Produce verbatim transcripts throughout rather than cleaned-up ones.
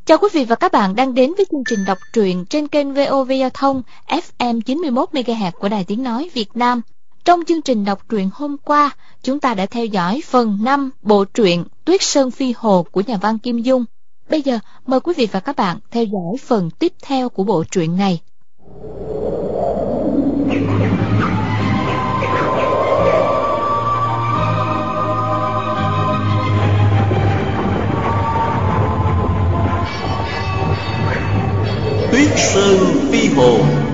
Chào quý vị và các bạn đang đến với chương trình đọc truyện trên kênh vê o vê Giao thông ép em chín mươi mốt mê ga héc của Đài Tiếng Nói Việt Nam. Trong chương trình đọc truyện hôm qua, chúng ta đã theo dõi phần năm bộ truyện Tuyết Sơn Phi Hồ của nhà văn Kim Dung. Bây giờ, mời quý vị và các bạn theo dõi phần tiếp theo của bộ truyện này. Tuyết Sơn Phi Hồ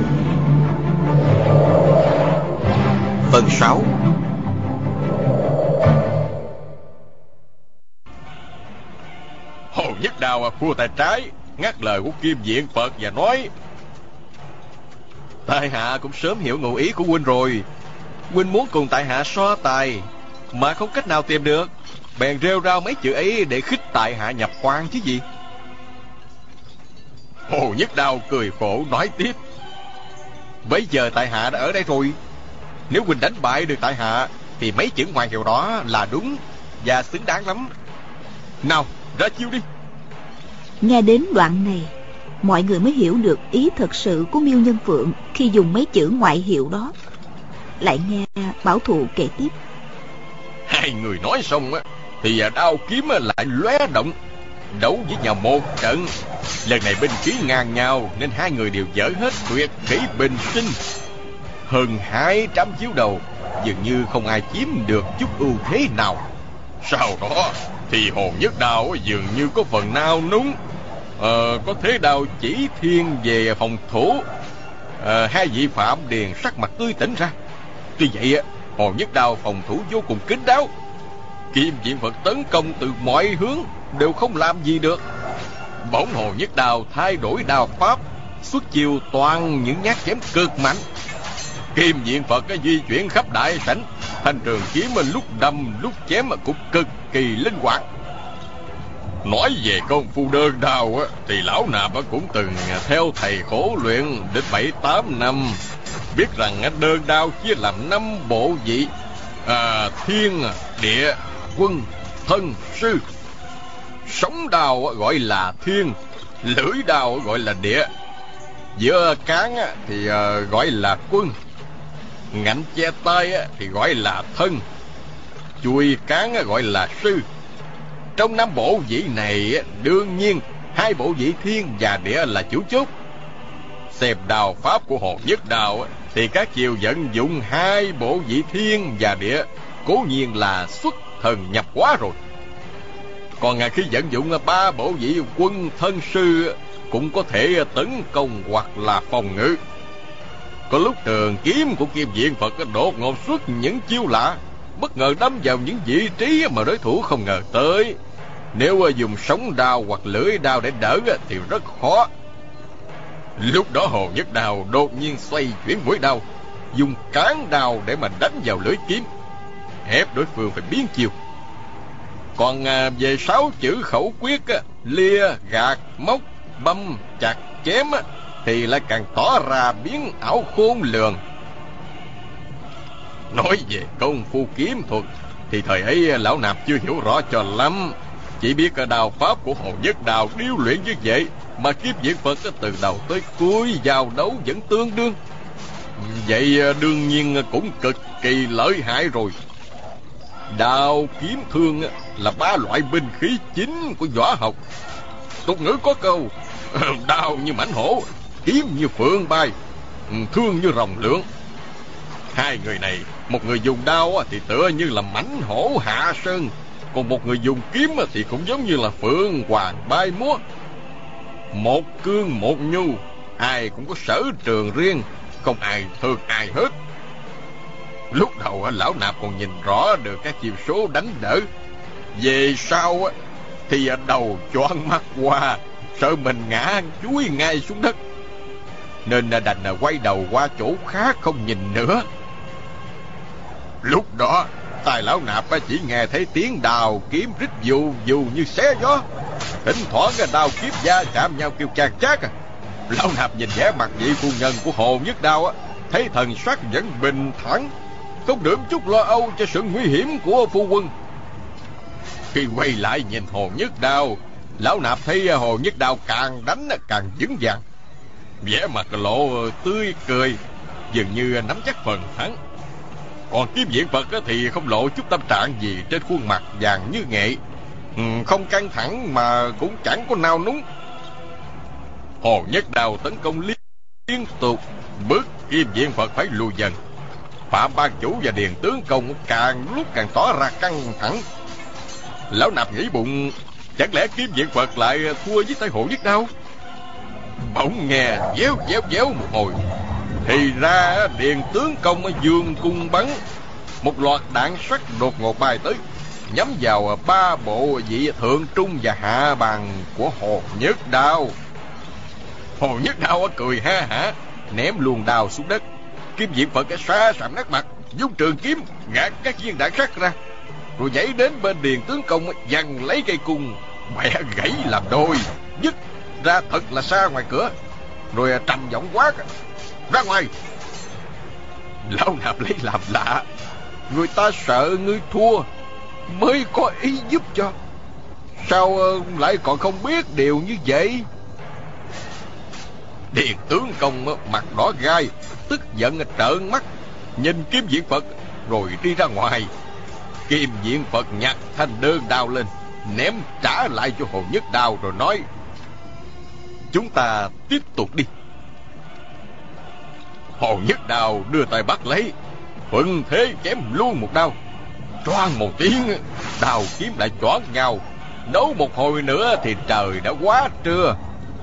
phần sáu. Hồ Nhất Đào khua tay trái ngắt lời của Kim Diện Phật và nói: tại hạ cũng sớm hiểu ngụ ý của huynh rồi. Huynh muốn cùng tại hạ so tài mà không cách nào tìm được, bèn rêu rao mấy chữ ấy để khích tại hạ nhập quan chứ gì. Hồ Nhất Đào cười khổ nói tiếp: bây giờ tại hạ đã ở đây rồi, nếu huynh đánh bại được tại hạ thì mấy chữ ngoại hiệu đó là đúng và xứng đáng lắm. Nào, ra chiêu đi. Nghe đến đoạn này, mọi người mới hiểu được ý thật sự của Miêu Nhân Phượng khi dùng mấy chữ ngoại hiệu đó. Lại nghe Bảo Thụ kể tiếp: hai người nói xong á thì đao kiếm lại lóe động, đấu với nhau một trận. Lần này binh khí ngang nhau nên hai người đều dở hết tuyệt kỹ bình sinh. Hơn hai trăm chiếu đầu, dường như không ai chiếm được chút ưu thế nào. Sau đó thì Hồ Nhất Đào dường như có phần nao núng, ờ, có thế đao chỉ thiên về phòng thủ. ờ, Hai vị Phạm Điền sắc mặt tươi tỉnh ra. Tuy vậy Hồ Nhất Đào phòng thủ vô cùng kín đáo. Kim Diện Phật tấn công từ mọi hướng đều không làm gì được. Bỗng Hồ Nhất Đào thay đổi đao pháp, xuất chiêu toàn những nhát chém cực mạnh. Kim Diện Phật di chuyển khắp đại sảnh, thanh trường kiếm lúc đâm lúc chém cũng cực kỳ linh hoạt. Nói về công phu đơn đao thì lão nạp cũng từng theo thầy khổ luyện đến bảy tám năm, biết rằng đơn đao chia làm năm bộ vị: à, thiên, địa, quân, thân, sư. Sống đao gọi là thiên, lưỡi đao gọi là địa, giữa cán thì gọi là quân, ngạnh che tay thì gọi là thân, chùi cán gọi là sư. Trong năm bộ vị này, đương nhiên hai bộ vị thiên và địa là chủ chốt. Xem đao pháp của Hồ Nhất Đào thì các chiều vận dụng hai bộ vị thiên và địa cố nhiên là xuất thần nhập hóa rồi. Còn khi vận dụng ba bộ vị quân, thân, sư cũng có thể tấn công hoặc là phòng ngự. Có lúc trường kiếm của Kim Diện Phật đột ngột xuất những chiêu lạ, bất ngờ đâm vào những vị trí mà đối thủ không ngờ tới. Nếu dùng sống đao hoặc lưỡi đao để đỡ thì rất khó. Lúc đó Hồ Nhất Đào đột nhiên xoay chuyển mũi đao, dùng cán đao để mà đánh vào lưỡi kiếm, ép đối phương phải biến chiêu. Còn về sáu chữ khẩu quyết, lia, gạt, móc, băm, chặt, chém thì lại càng tỏ ra biến ảo khôn lường. Nói về công phu kiếm thuật thì thời ấy lão nạp chưa hiểu rõ cho lắm, chỉ biết đao pháp của Hồ Nhất Đào điêu luyện như vậy mà Kim Diện Phật từ đầu tới cuối giao đấu vẫn tương đương. Vậy đương nhiên cũng cực kỳ lợi hại rồi. Đao, kiếm, thương là ba loại binh khí chính của võ học. Tục ngữ có câu: đao như mãnh hổ, kiếm như phượng bay, thương như rồng lượn. Hai người này, một người dùng đao thì tựa như là mãnh hổ hạ sơn, còn một người dùng kiếm thì cũng giống như là phượng hoàng bay múa. Một cương một nhu, ai cũng có sở trường riêng, không ai thương ai hết. Lúc đầu lão nạp còn nhìn rõ được các chiêu số đánh đỡ, về sau thì đầu choáng mắt qua, sợ mình ngã chuối ngay xuống đất, nên đành quay đầu qua chỗ khác không nhìn nữa. Lúc đó tai lão nạp chỉ nghe thấy tiếng đào kiếm rít dù dù như xé gió, thỉnh thoảng đao kiếm va chạm nhau kêu chạc chát. Lão nạp nhìn vẻ mặt vị phu nhân của Hồ Nhất Đào, thấy thần sắc vẫn bình thản, không đượm chút lo âu cho sự nguy hiểm của phu quân. Khi quay lại nhìn Hồ Nhất Đào Lão Nạp thấy Hồ Nhất Đao càng đánh càng vững vàng, vẻ mặt lộ tươi cười, dường như nắm chắc phần thắng. Còn Kim Diện Phật thì không lộ chút tâm trạng gì trên khuôn mặt vàng như nghệ, không căng thẳng mà cũng chẳng có nao núng. Hồ Nhất Đao tấn công liên, liên tục, bước Kim Diện Phật phải lùi dần. Phạm Ban Chủ và Điền Tướng Công càng lúc càng tỏ ra căng thẳng. Lão Nạp nghĩ bụng, chẳng lẽ Kim Diện Phật lại thua với tay Hồ Nhất Đao? Bỗng nghe véo véo véo một hồi, thì ra Điền Tướng Công ở dương cung bắn, một loạt đạn sắt đột ngột bay tới, nhắm vào ba bộ vị thượng trung và hạ bàn của Hồ Nhất Đao. Hồ Nhất Đao cười ha hả, ném luồng đao xuống đất. Kim Diện Phật xa sạm nát mặt, dung trường kiếm gạt các viên đạn sắt ra, rồi nhảy đến bên Điền Tướng Công, giằng lấy cây cung bẻ gãy làm đôi, dứt ra thật là xa ngoài cửa, rồi trầm giọng quát: ra ngoài! Lão Nạp lấy làm lạ, người ta sợ ngươi thua mới có ý giúp cho, sao lại còn không biết điều như vậy? Điền Tướng Công mặt đỏ gai, tức giận trợn mắt nhìn Kim Diện Phật rồi đi ra ngoài. Kim Diện Phật nhặt thanh đơn đao lên, ném trả lại cho Hồ Nhất Đao rồi nói: chúng ta tiếp tục đi. Hồ Nhất Đao đưa tay bắt lấy, thuận thế chém luôn một đao. Choang một tiếng, đao kiếm lại choáng nhau. Đấu một hồi nữa thì trời đã quá trưa.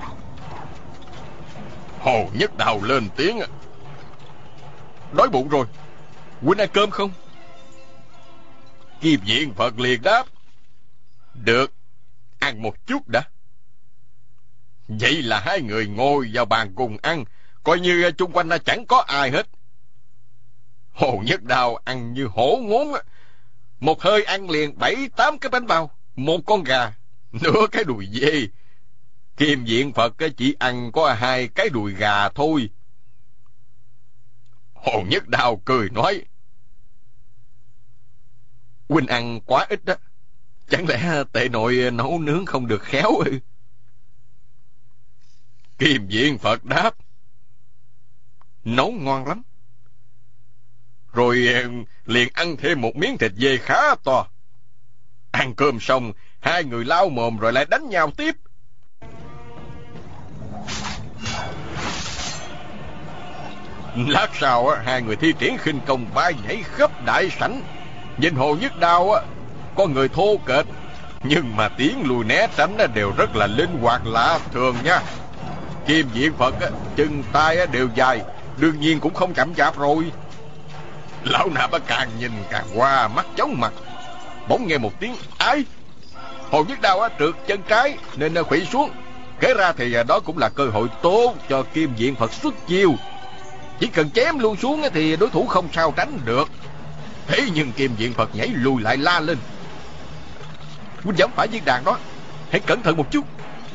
Hồ Nhất Đao lên tiếng: đói bụng rồi, huynh ăn cơm không? Kim Diện Phật liền đáp: được, ăn một chút đã. Vậy là hai người ngồi vào bàn cùng ăn, coi như chung quanh chẳng có ai hết. Hồ Nhất Đao ăn như hổ ngốn, một hơi ăn liền bảy tám cái bánh bao, một con gà, nửa cái đùi dê. Kim Diện Phật chỉ ăn có hai cái đùi gà thôi. Hồ Nhất Đao cười nói: huynh ăn quá ít đó, chẳng lẽ tệ nội nấu nướng không được khéo ư? Kim Diện Phật đáp: nấu ngon lắm. Rồi liền ăn thêm một miếng thịt dê khá to. Ăn cơm xong, hai người lau mồm rồi lại đánh nhau tiếp. Lát sau, hai người thi triển khinh công bay nhảy khắp đại sảnh. Nhìn Hồ Nhất Đao, có người thô kệch, nhưng mà tiến lùi né tránh đều rất là linh hoạt lạ thường nha. Kim Diện Phật chân tay đều dài, đương nhiên cũng không chậm chạp rồi. Lão Nạp càng nhìn càng qua mắt chóng mặt. Bỗng nghe một tiếng ái. Hồ Nhất Đao trượt chân trái nên khuỵu xuống. Kể ra thì đó cũng là cơ hội tốt cho Kim Diện Phật xuất chiêu. Chỉ cần chém luôn xuống thì đối thủ không sao tránh được. Thế nhưng Kim Diện Phật nhảy lùi lại la lên: huynh dẫm phải viên đàn đó, hãy cẩn thận một chút.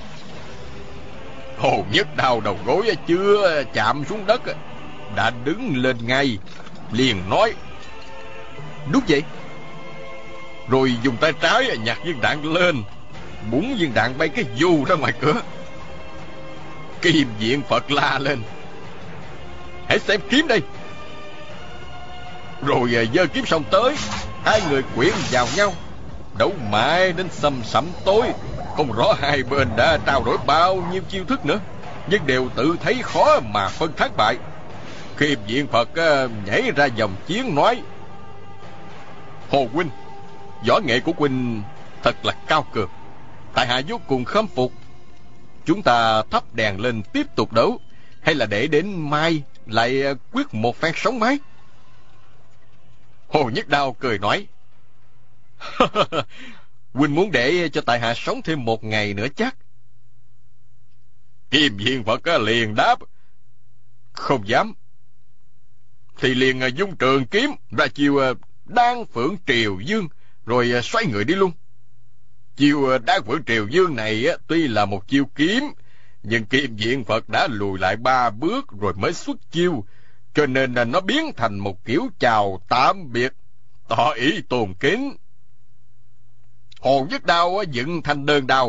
Hồ Nhất Đao đầu gối chưa chạm xuống đất đã đứng lên ngay, liền nói: đúng vậy. Rồi dùng tay trái nhặt viên đạn lên, búng viên đạn bay cái dù ra ngoài cửa. Kim Diện Phật la lên: hãy xem kiếm đây. Rồi giơ kiếm xong tới, hai người quyện vào nhau, đấu mãi đến sầm sẩm tối. Không rõ hai bên đã trao đổi bao nhiêu chiêu thức nữa, nhưng đều tự thấy khó mà phân thắng bại. Kim Diện Phật nhảy ra dòng chiến nói: Hồ huynh, võ nghệ của huynh thật là cao cường, tại hạ vô cùng khâm phục. Chúng ta thắp đèn lên tiếp tục đấu, hay là để đến mai lại quyết một phen sống mái? Hồ Nhất Đao cười nói: huynh muốn để cho tại hạ sống thêm một ngày nữa chắc? Kim Diện Phật liền đáp: không dám. Thì liền dung trường kiếm ra chiều Đan Phượng Triều Dương, rồi xoay người đi luôn. Chiều Đan Phượng Triều Dương này tuy là một chiêu kiếm, nhưng Kim Diện Phật đã lùi lại ba bước rồi mới xuất chiêu, cho nên nó biến thành một kiểu chào tạm biệt, tỏ ý tôn kính. Hồ Nhất Đao dựng thanh đơn đao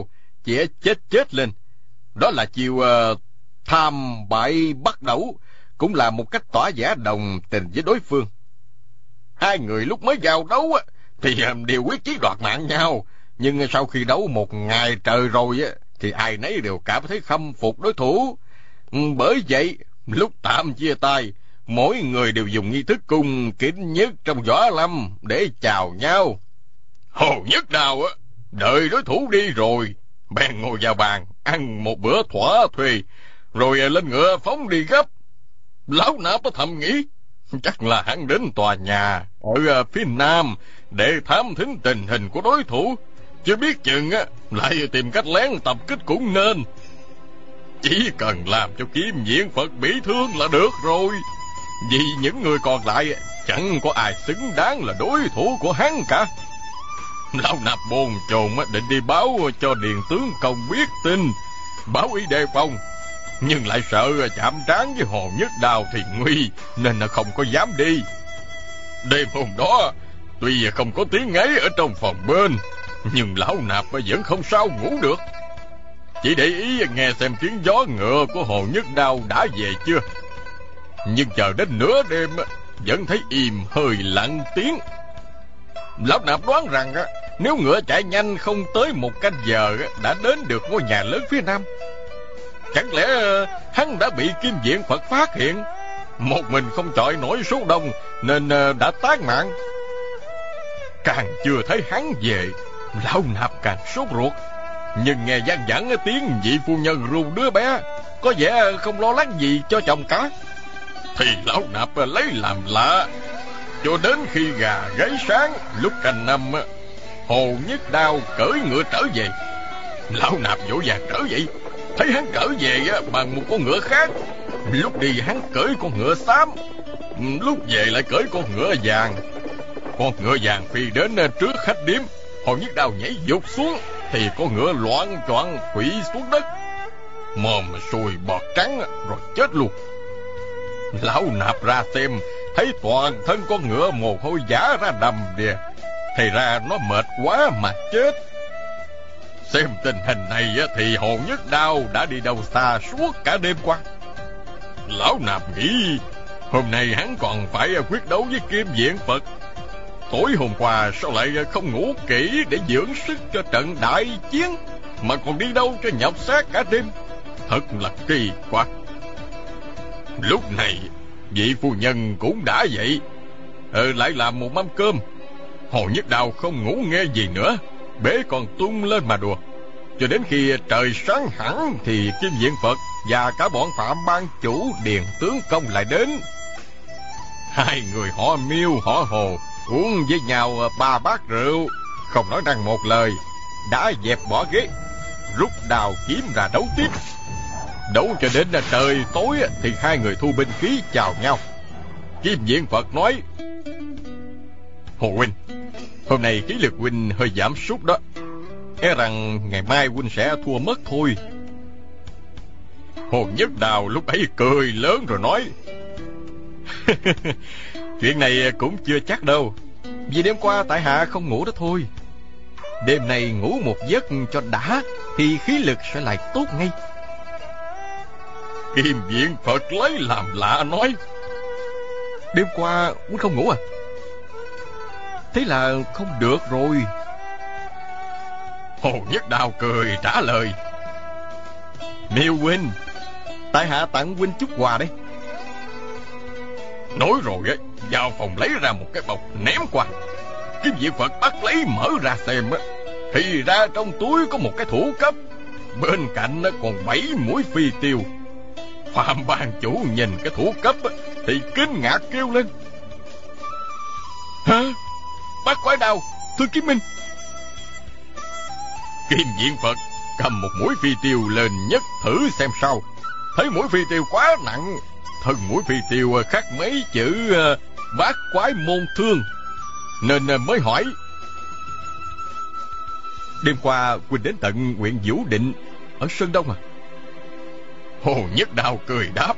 chĩa chết chết lên. Đó là chiều uh, tham bại bắt đầu, cũng là một cách tỏ vẻ đồng tình với đối phương. Hai người lúc mới giao đấu thì đều quyết chí đoạt mạng nhau, nhưng sau khi đấu một ngày trời rồi thì ai nấy đều cảm thấy khâm phục đối thủ. Bởi vậy, lúc tạm chia tay, mỗi người đều dùng nghi thức cung kính nhất trong võ lâm để chào nhau. Hồ Nhất Đào đợi đối thủ đi rồi, bèn ngồi vào bàn ăn một bữa thỏa thuê, rồi lên ngựa phóng đi gấp. Lão Nạp có thầm nghĩ, chắc là hắn đến tòa nhà ở phía nam để thám thính tình hình của đối thủ, chứ biết chừng lại tìm cách lén tập kích cũng nên. Chỉ cần làm cho Kim Diện Phật bị thương là được rồi, vì những người còn lại chẳng có ai xứng đáng là đối thủ của hắn cả. Lão Nạp bồn chồn định đi báo cho Điền tướng công biết tin, báo ý đề phòng, nhưng lại sợ chạm trán với Hồ Nhất Đào thì nguy, nên là không có dám đi. Đêm hôm đó, tuy không có tiếng ngáy ở trong phòng bên, nhưng Lão Nạp vẫn không sao ngủ được. Chỉ để ý nghe xem tiếng gió ngựa của Hồ Nhất Đào đã về chưa. Nhưng chờ đến nửa đêm vẫn thấy im hơi lặng tiếng. Lão Nạp đoán rằng nếu ngựa chạy nhanh không tới một canh giờ đã đến được ngôi nhà lớn phía nam. Chẳng lẽ hắn đã bị Kim Diện Phật phát hiện, một mình không chọi nổi số đông nên đã tán mạng. Càng chưa thấy hắn về, Lão Nạp càng sốt ruột. Nhưng nghe vang vẳng tiếng vị phu nhân ru đứa bé, có vẻ không lo lắng gì cho chồng cả, thì Lão Nạp lấy làm lạ. Cho đến khi gà gáy sáng lúc canh năm, Hồ Nhất Đao cưỡi ngựa trở về. Lão Nạp vội vàng trở dậy, thấy hắn trở về bằng một con ngựa khác. Lúc đi hắn cưỡi con ngựa xám, lúc về lại cưỡi con ngựa vàng. Con ngựa vàng phi đến trước khách điếm, Hồ Nhất Đao nhảy vụt xuống thì con ngựa loạn choạng quỵ xuống đất, mồm sùi bọt trắng rồi chết luôn. Lão Nạp ra xem, thấy toàn thân con ngựa mồ hôi vã ra đầm đìa, thì ra nó mệt quá mà chết. Xem tình hình này thì Hồ Nhất Đao đã đi đâu xa suốt cả đêm qua. Lão Nạp nghĩ hôm nay hắn còn phải quyết đấu với Kim Diện Phật. Tối hôm qua sao lại không ngủ kỹ để dưỡng sức cho trận đại chiến, mà còn đi đâu cho nhọc xác cả đêm, thật là kỳ quặc. Lúc này vị phu nhân cũng đã dậy, ờ, lại làm một mâm cơm. Hồ Nhất Đao không ngủ nghe gì nữa, bế còn tung lên mà đùa. Cho đến khi trời sáng hẳn thì Kim Diện Phật và cả bọn Phạm ban chủ Điền tướng công lại đến. Hai người họ Miêu họ Hồ uống với nhau ba bát rượu, không nói năng một lời, đã dẹp bỏ ghế, rút đào kiếm ra đấu tiếp. Đấu cho đến trời tối thì hai người thu binh khí chào nhau. Kim Diện Phật nói: Hồ huynh, hôm nay khí lực huynh hơi giảm sút đó, e rằng ngày mai huynh sẽ thua mất thôi. Hồ Nhất Đào lúc ấy cười lớn rồi nói: Chuyện này cũng chưa chắc đâu, vì đêm qua tại hạ không ngủ đó thôi. Đêm này ngủ một giấc cho đã thì khí lực sẽ lại tốt ngay. Kim Diện Phật lấy làm lạ nói: Đêm qua huynh không ngủ à? Thế là không được rồi. Hồ Nhất Đào cười trả lời: Miêu huynh, tại hạ tặng huynh chút quà đấy. Nói rồi ấy, vào phòng lấy ra một cái bọc ném qua. Kim Diện Phật bắt lấy mở ra xem á, thì ra trong túi có một cái thủ cấp, bên cạnh còn bảy mũi phi tiêu. Phạm ban chủ nhìn cái thủ cấp thì kinh ngạc kêu lên: Hả? Bác quái đao, thưa Kiếm Minh. Kim Diện Phật cầm một mũi phi tiêu lên nhấc thử xem sao, thấy mũi phi tiêu quá nặng, thân mũi phi tiêu khắc mấy chữ bát quái môn thương, nên mới hỏi: Đêm qua huynh đến tận huyện Vũ Định ở Sơn Đông à? Hồ Nhất Đao cười đáp: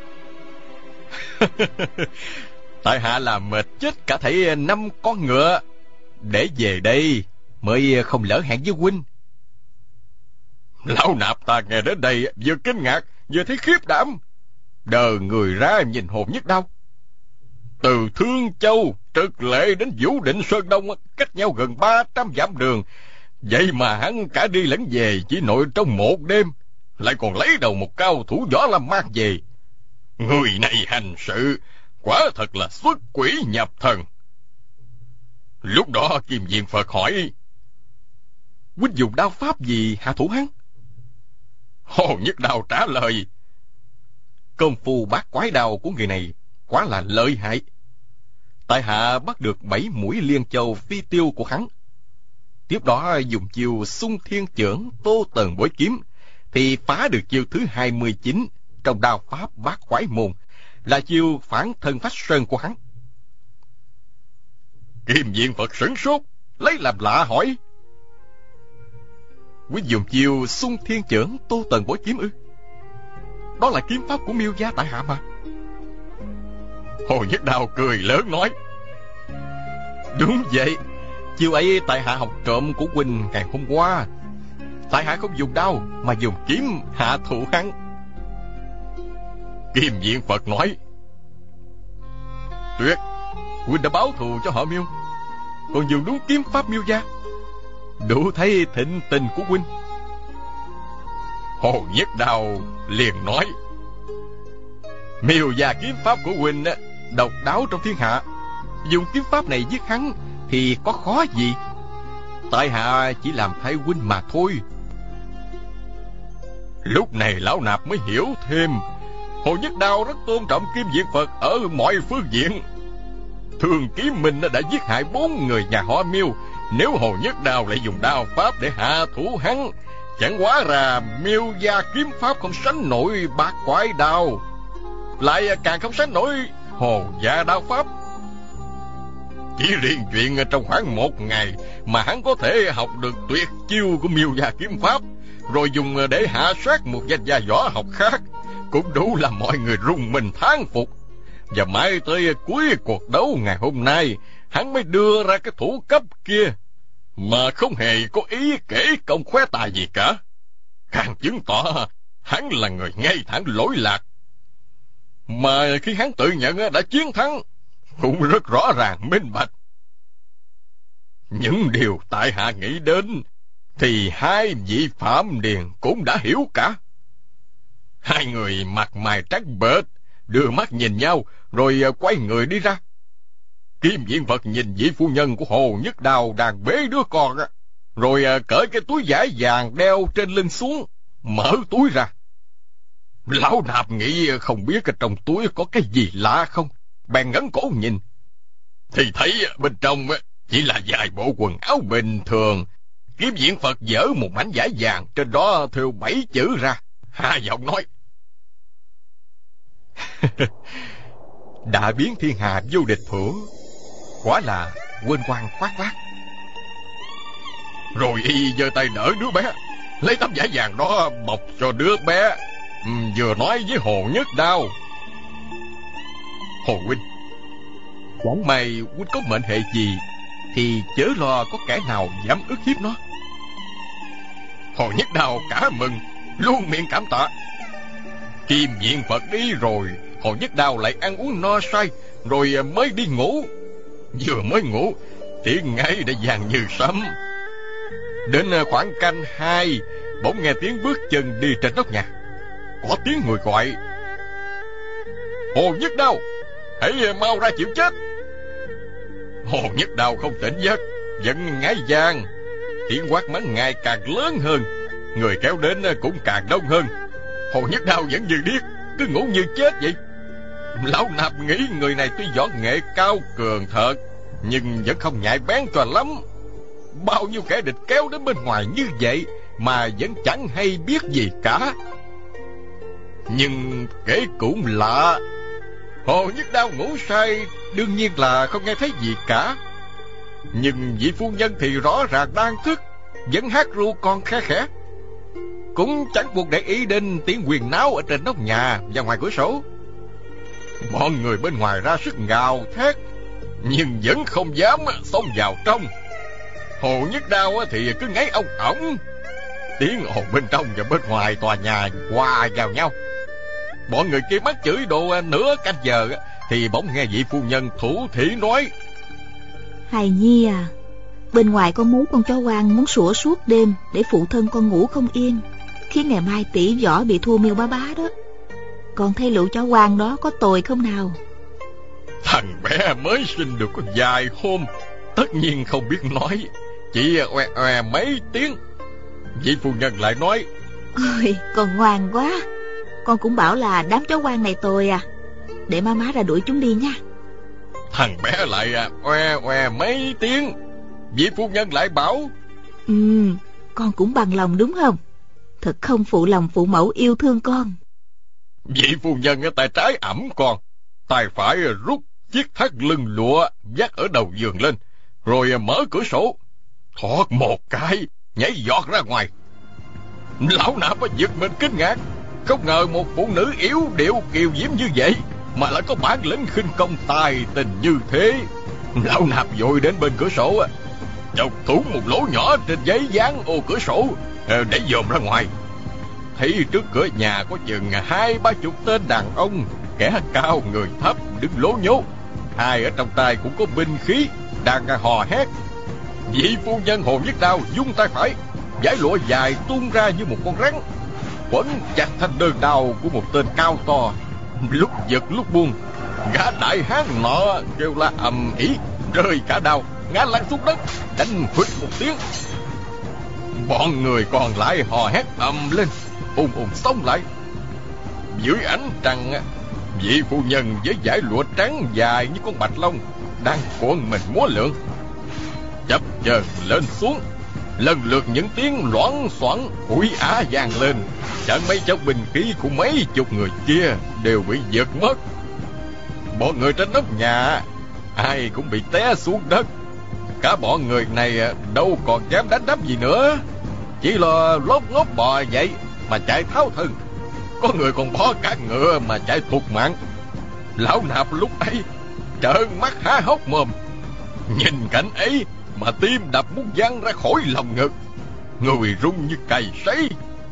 Tại hạ làm mệt chết cả thảy năm con ngựa để về đây mới không lỡ hẹn với huynh. Lão nạp ta nghe đến đây vừa kinh ngạc vừa thấy khiếp đảm, đờ người ra nhìn Hồ Nhất Đao. Từ Thương Châu Trực Lệ đến Vũ Định Sơn Đông cách nhau gần ba trăm dặm đường, vậy mà hắn cả đi lẫn về chỉ nội trong một đêm, lại còn lấy đầu một cao thủ võ lâm mang về. Người này hành sự quả thật là xuất quỷ nhập thần. Lúc đó Kim Diện Phật hỏi: huynh dùng đao pháp gì hạ thủ hắn? Hồ Nhất Đao trả lời: công phu bát quái đao của người này quá là lợi hại. Tại hạ bắt được bảy mũi liên châu phi tiêu của hắn. Tiếp đó dùng chiêu xung thiên chưởng tô tần bối kiếm, thì phá được chiêu thứ hai mươi chín trong đao pháp bát quái môn, là chiêu phản thân phách sơn của hắn. Kim Diện Phật sửng sốt, lấy làm lạ hỏi: quý dùng chiêu xung thiên chưởng tô tần bối kiếm ư? Đó là kiếm pháp của Miêu gia tại hạ mà. Hồ Nhất Đao cười lớn nói: đúng vậy, chiêu ấy tại hạ học trộm của huynh ngày hôm qua. Tại hạ không dùng đao mà dùng kiếm hạ thủ hắn. Kim Diện Phật nói: tuyệt, huynh đã báo thù cho họ Miêu, còn dùng đúng kiếm pháp Miêu gia, đủ thấy thịnh tình của huynh. Hồ Nhất Đao liền nói: Miêu gia kiếm pháp của huynh độc đáo trong thiên hạ, dùng kiếm pháp này giết hắn thì có khó gì. Tại hạ chỉ làm thay huynh mà thôi. Lúc này lão nạp mới hiểu thêm, Hồ Nhất Đao rất tôn trọng Kim Diện Phật ở mọi phương diện. Thường Kiếm Minh đã giết hại bốn người nhà họ Miêu, nếu Hồ Nhất Đao lại dùng đao pháp để hạ thủ hắn, chẳng hóa ra Miêu gia kiếm pháp không sánh nổi bát quái đao, lại càng không sánh nổi Hồ gia đao pháp. Chỉ riêng chuyện trong khoảng một ngày mà hắn có thể học được tuyệt chiêu của Miêu gia kiếm pháp, rồi dùng để hạ sát một danh gia võ học khác, cũng đủ làm mọi người rùng mình thán phục. Và mãi tới cuối cuộc đấu ngày hôm nay, hắn mới đưa ra cái thủ cấp kia, mà không hề có ý kể công khoe tài gì cả, càng chứng tỏ hắn là người ngay thẳng lỗi lạc. Mà khi hắn tự nhận đã chiến thắng, cũng rất rõ ràng minh bạch. Những điều tại hạ nghĩ đến thì hai vị Phạm Điền cũng đã hiểu cả. Hai người mặt mày trắng bệch, đưa mắt nhìn nhau rồi quay người đi ra. Kim Diện Phật nhìn vị phu nhân của Hồ Nhất Đao đang bế đứa con, rồi cởi cái túi vải vàng đeo trên lưng xuống, mở túi ra. Lão nạp nghĩ không biết trong túi có cái gì lạ không, bèn ngẩng cổ nhìn, thì thấy bên trong chỉ là vài bộ quần áo bình thường. Kim Diện Phật dỡ một mảnh vải vàng, trên đó thêu bảy chữ ra, hạ giọng nói: đã biến thiên hà vô địch thủ, quả là quên quang khoác lác. Rồi y giơ tay đỡ đứa bé, lấy tấm vải vàng đó bọc cho đứa bé, ừ, vừa nói với Hồ Nhất Đao: Hồ huynh, chẳng may huynh có mệnh hệ gì thì chớ lo có kẻ nào dám ức hiếp nó. Hồ Nhất Đao cả mừng, luôn miệng cảm tạ. Kim Diện Phật đi rồi, Hồ Nhất Đao lại ăn uống no say, rồi mới đi ngủ. Vừa mới ngủ, tiếng ngáy đã vang như sấm. Đến khoảng canh hai, bỗng nghe tiếng bước chân đi trên nóc nhà. Có tiếng người gọi: Hồ Nhất Đao, hãy mau ra chịu chết. Hồ Nhất Đao không tỉnh giấc, vẫn ngáy vang. Tiếng quát mắng ngày càng lớn hơn, người kéo đến cũng càng đông hơn. Hồ Nhất Đao vẫn như điếc, cứ ngủ như chết vậy. Lão nạp nghĩ người này tuy võ nghệ cao cường thật, nhưng vẫn không nhạy bén cho lắm. Bao nhiêu kẻ địch kéo đến bên ngoài như vậy mà vẫn chẳng hay biết gì cả. Nhưng kể cũng lạ, Hồ Nhất Đao ngủ say đương nhiên là không nghe thấy gì cả, nhưng vị phu nhân thì rõ ràng đang thức, vẫn hát ru con khe khẽ, cũng chẳng buộc để ý đến tiếng huyền náo ở trên nóc nhà và ngoài cửa sổ. Bọn người bên ngoài ra sức gào thét, nhưng vẫn không dám xông vào trong. Hồ Nhất Đao thì cứ ngáy ong ỏng. tiếng ồn bên trong và bên ngoài tòa nhà hòa vào nhau. Bọn người kia mắc chửi độ nửa canh giờ thì bỗng nghe vị phu nhân thủ thỉ nói: Hài Nhi à, bên ngoài có mấy con chó hoang muốn sủa suốt đêm để phụ thân con ngủ không yên, khiến ngày mai tỷ võ bị thua miêu bá bá đó. Con thấy lũ chó hoang đó có tồi không nào? Thằng bé mới sinh được có vài hôm, tất nhiên không biết nói, chỉ oe oe mấy tiếng. Vị phu nhân lại nói: Ôi, con ngoan quá. Con cũng bảo là đám chó hoang này tồi à, để má má ra đuổi chúng đi nha. Thằng bé lại oe oe mấy tiếng. Vị phu nhân lại bảo: Ừ, con cũng bằng lòng đúng không? Thật không phụ lòng phụ mẫu yêu thương con. Vị phu nhân tay trái ẵm con, tay phải rút chiếc thắt lưng lụa vắt ở đầu giường lên, rồi mở cửa sổ, thoát một cái nhảy giọt ra ngoài. Lão Nạp giật mình kinh ngạc, không ngờ một phụ nữ yếu điệu kiều diễm như vậy mà lại có bản lĩnh khinh công tài tình như thế. Lão Nạp vội đến bên cửa sổ, chọc thủng một lỗ nhỏ trên giấy dán ô cửa sổ để dòm ra ngoài. Thấy trước cửa nhà có chừng hai ba chục tên đàn ông, kẻ cao người thấp đứng lố nhố, ai ở trong tay cũng có binh khí, đang hò hét. Vị phu nhân Hồ Nhất Đao vung tay phải, dải lụa dài tuôn ra như một con rắn, quấn chặt thanh đơn đao của một tên cao to, lúc giật lúc buông. Gã đại hán nọ kêu la ầm ĩ, rơi cả đao, ngã lăn xuống đất, đánh phịch một tiếng. Bọn người còn lại hò hét ầm lên, ùn ùn xông lại. Dưới ánh trăng, vị phu nhân với dải lụa trắng dài như con bạch long đang cuộn mình múa lượn, chập chờn lên xuống. Lần lượt những tiếng loảng xoảng ủi á vang lên, chẳng mấy chốc binh khí của mấy chục người kia đều bị giật mất. Bọn người trên nóc nhà ai cũng bị té xuống đất. Cả bọn người này đâu còn dám đánh đấm gì nữa, chỉ lo lốp ngốp bò dậy mà chạy tháo thân. Có người còn bỏ cả ngựa mà chạy thục mạng. Lão Nạp lúc ấy trợn mắt há hốc mồm, nhìn cảnh ấy mà tim đập muốn văng ra khỏi lòng ngực, người run như cày sấy.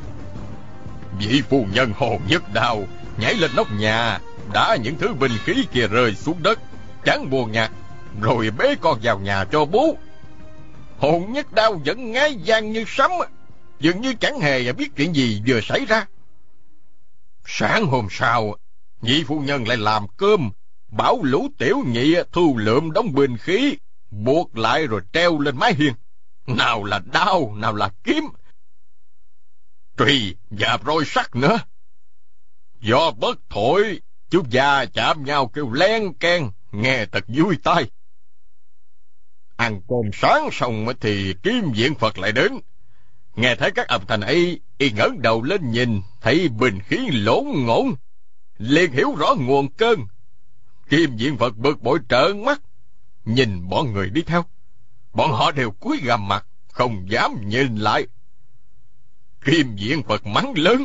Vị phu nhân Hồ Nhất Đao nhảy lên nóc nhà, đá những thứ binh khí kia rơi xuống đất, chẳng buồn nhạc, rồi bế con vào nhà cho bố. Hồ Nhất Đao vẫn ngáy vang như sấm, dường như chẳng hề biết chuyện gì vừa xảy ra. Sáng hôm sau, vị phu nhân lại làm cơm, bảo lũ tiểu nhị thu lượm đống binh khí, buộc lại rồi treo lên mái hiên. Nào là đao, nào là kiếm, trùy và roi sắt nữa. Gió bớt thổi, chú già chạm nhau kêu len keng, nghe thật vui tai. Ăn cơm sáng xong thì Kim Diện Phật lại đến. Nghe thấy các âm thanh ấy, y ngẩng đầu lên nhìn, thấy bình khí lỗn ngỗn, liền hiểu rõ nguồn cơn. Kim Diện Phật bực bội trợn mắt, nhìn bọn người đi theo. Bọn họ đều cúi gằm mặt, không dám nhìn lại. Kim Diện Phật mắng lớn: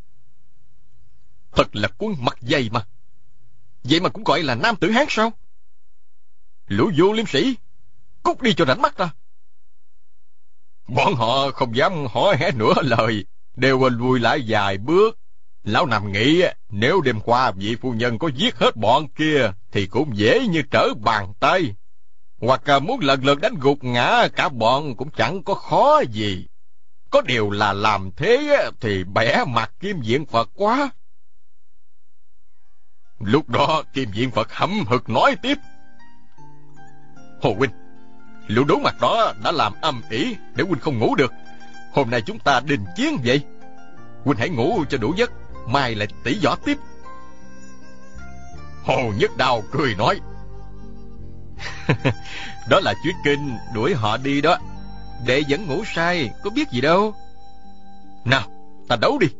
Thật là quân mặt dày mà, vậy mà cũng gọi là nam tử Hán sao? Lũ vô liêm sĩ, cút đi cho rảnh mắt ta. Bọn họ không dám hỏi hé nửa lời, đều lùi lại vài bước. Lão Nằm nghĩ nếu đêm qua vị phu nhân có giết hết bọn kia thì cũng dễ như trở bàn tay, hoặc muốn lần lượt đánh gục ngã cả bọn cũng chẳng có khó gì. Có điều là làm thế thì bẻ mặt Kim Diện Phật quá. Lúc đó Kim Diện Phật hậm hực nói tiếp: Hồ huynh, lũ đố mặt đó đã làm âm ỉ để huynh không ngủ được. Hôm nay chúng ta đình chiến vậy, huynh hãy ngủ cho đủ giấc, mai lại tỉ võ tiếp. Hồ Nhất Đao cười nói: Đó là chuyến kinh đuổi họ đi đó, đệ vẫn ngủ say, có biết gì đâu. Nào, ta đấu đi.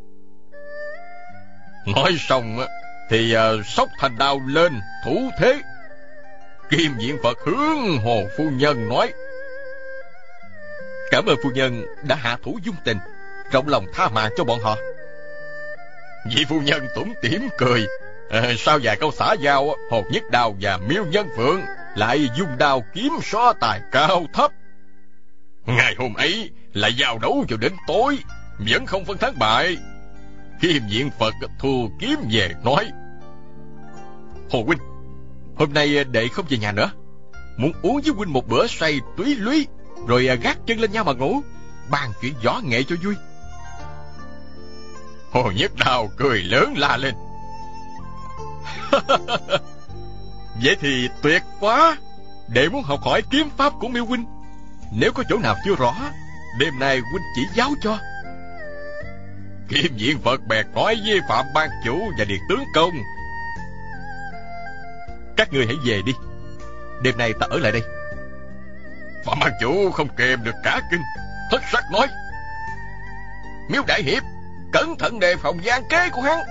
Nói xong thì uh, xốc thanh đao lên thủ thế. Kim Diện Phật hướng Hồ phu nhân nói: Cảm ơn phu nhân đã hạ thủ dung tình, rộng lòng tha mạng cho bọn họ. Vị phu nhân tủm tỉm cười. À, sau vài câu xã giao, Hồ Nhất Đao và Miêu Nhân Phượng lại dung đao kiếm so tài cao thấp. Ngày hôm ấy lại giao đấu cho đến tối, vẫn không phân thắng bại. Kim Diện Phật thu kiếm về nói: Hồ huynh, hôm nay đệ không về nhà nữa, muốn uống với huynh một bữa say túy lúy, rồi gác chân lên nhau mà ngủ, bàn chuyện võ nghệ cho vui. Hồ Nhất Đào cười lớn la lên: Vậy thì tuyệt quá, đệ muốn học hỏi kiếm pháp của Miêu huynh. Nếu có chỗ nào chưa rõ, đêm nay huynh chỉ giáo cho. Kim Diện Phật bèn nói với Phạm Ban Chủ và Điền Tướng Công: Các người hãy về đi, đêm nay ta ở lại đây. Phạm Ban Chủ không kèm được cả kinh, thất sắc nói: Miêu đại hiệp, cẩn thận đề phòng gian kế của hắn.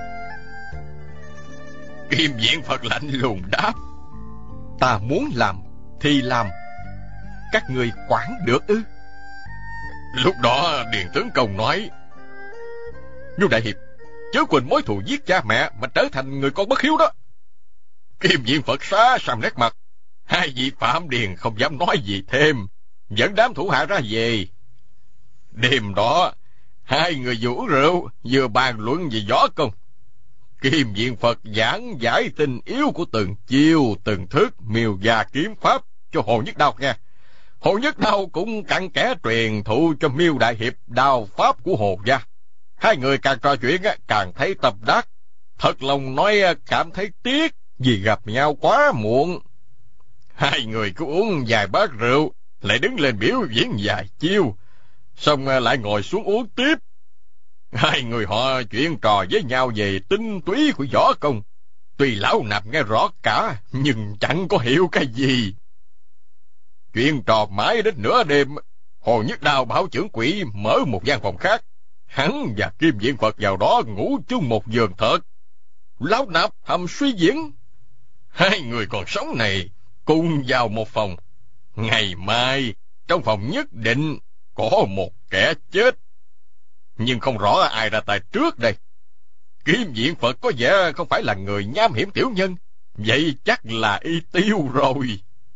Kim Diện Phật lạnh lùng đáp: Ta muốn làm thì làm, các người quản được ư? Lúc đó Điền Tướng Công nói: Miêu đại hiệp, chớ quên mối thù giết cha mẹ mà trở thành người con bất hiếu đó. Kim Diện Phật xá sầm nét mặt. Hai vị Phạm Điền không dám nói gì thêm, dẫn đám thủ hạ ra về. Đêm đó, hai người vừa uống rượu vừa bàn luận về võ công. Kim Diện Phật giảng giải tình yếu của từng chiêu từng thức miêu gia kiếm pháp cho Hồ Nhất Đao nghe. Hồ Nhất Đao cũng cặn kẽ truyền thụ cho Miêu đại hiệp đao pháp của Hồ gia. Hai người càng trò chuyện càng thấy tâm đắc, thật lòng nói cảm thấy tiếc vì gặp nhau quá muộn. Hai người cứ uống vài bát rượu, lại đứng lên biểu diễn vài chiêu, xong lại ngồi xuống uống tiếp. Hai người họ chuyện trò với nhau về tinh túy của võ công. Tuy lão nạp nghe rõ cả, nhưng chẳng có hiểu cái gì. Chuyện trò mãi đến nửa đêm, Hồ Nhất Đao bảo trưởng quỹ mở một gian phòng khác. Hắn và Kim Diện Phật vào đó ngủ chung một giường thật. Lão nạp thầm suy diễn, hai người còn sống này cùng vào một phòng, ngày mai trong phòng nhất định có một kẻ chết, nhưng không rõ ai ra tay trước đây. Kim Diện Phật có vẻ không phải là người nham hiểm tiểu nhân, vậy chắc là y tiêu rồi.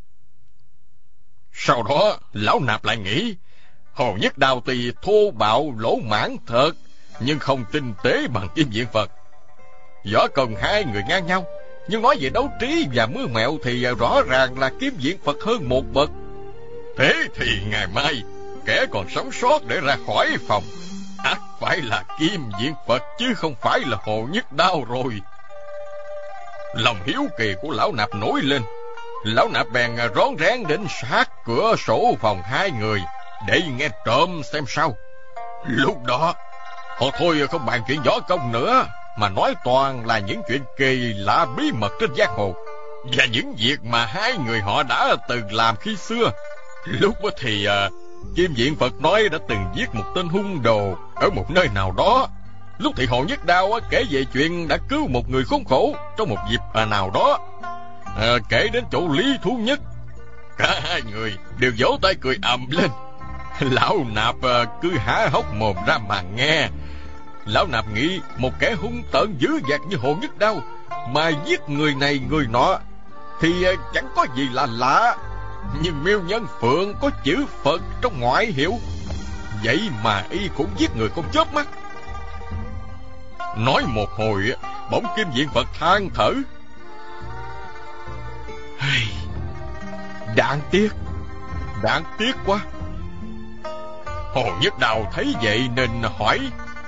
Sau đó lão nạp lại nghĩ, Hồ Nhất Đao tuy thô bạo lỗ mãn thật, nhưng không tinh tế bằng Kim Diện Phật. Võ công hai người ngang nhau, nhưng nói về đấu trí và mưu mẹo thì rõ ràng là Kim Diện Phật hơn một bậc. Thế thì ngày mai kẻ còn sống sót để ra khỏi phòng ắt phải là Kim Diện Phật, chứ không phải là Hồ Nhất Đao rồi. Lòng hiếu kỳ của lão nạp nổi lên. Lão nạp bèn rón rén đến sát cửa sổ phòng hai người để nghe trộm xem sao. Lúc đó họ thôi không bàn chuyện võ công nữa, mà nói toàn là những chuyện kỳ lạ bí mật trên giang hồ, và những việc mà hai người họ đã từng làm khi xưa. Lúc đó thì uh, Kim Diện Phật nói đã từng giết một tên hung đồ ở một nơi nào đó. Lúc thì Hồ Nhất Đao uh, kể về chuyện đã cứu một người khốn khổ trong một dịp uh, nào đó. uh, Kể đến chỗ lý thú nhất, cả hai người đều vỗ tay cười ầm lên. Lão nạp uh, cứ há hốc mồm ra mà nghe. Lão nạp nghĩ một kẻ hung tợn dữ dạc như Hồ Nhất Đao mà giết người này người nọ thì chẳng có gì là lạ. Nhưng Miêu Nhân Phượng có chữ Phật trong ngoại hiệu, vậy mà y cũng giết người không chớp mắt. Nói một hồi, bỗng Kim Diện Phật than thở: Đáng tiếc, đáng tiếc quá. Hồ Nhất Đao thấy vậy nên hỏi: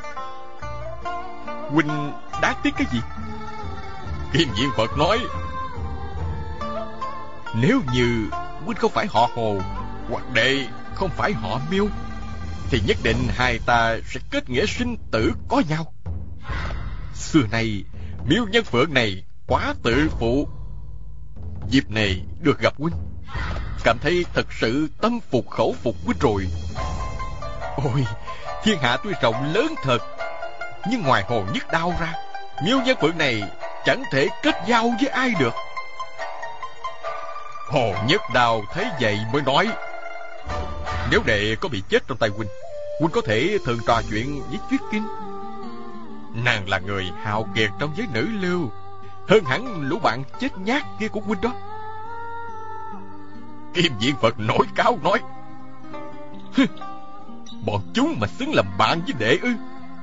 Huynh đáng tiếc cái gì? Kim Diện Phật nói: Nếu như huynh không phải họ Hồ, hoặc đệ không phải họ Miêu, thì nhất định hai ta sẽ kết nghĩa sinh tử có nhau. Xưa nay Miêu Nhân Phượng này quá tự phụ, dịp này được gặp huynh, cảm thấy thật sự tâm phục khẩu phục huynh rồi. Ôi, thiên hạ tuy rộng lớn thật, nhưng ngoài Hồ Nhất Đao ra, Miêu Nhân Phượng này chẳng thể kết giao với ai được. Hồ Nhất Đao thấy vậy mới nói: Nếu đệ có bị chết trong tay huynh, huynh có thể thường trò chuyện với Tuyết Kinh. Nàng là người hào kiệt trong giới nữ lưu, hơn hẳn lũ bạn chết nhát kia của huynh đó. Kim Diện Phật nổi cáo nói: bọn chúng mà xứng làm bạn với đệ ư?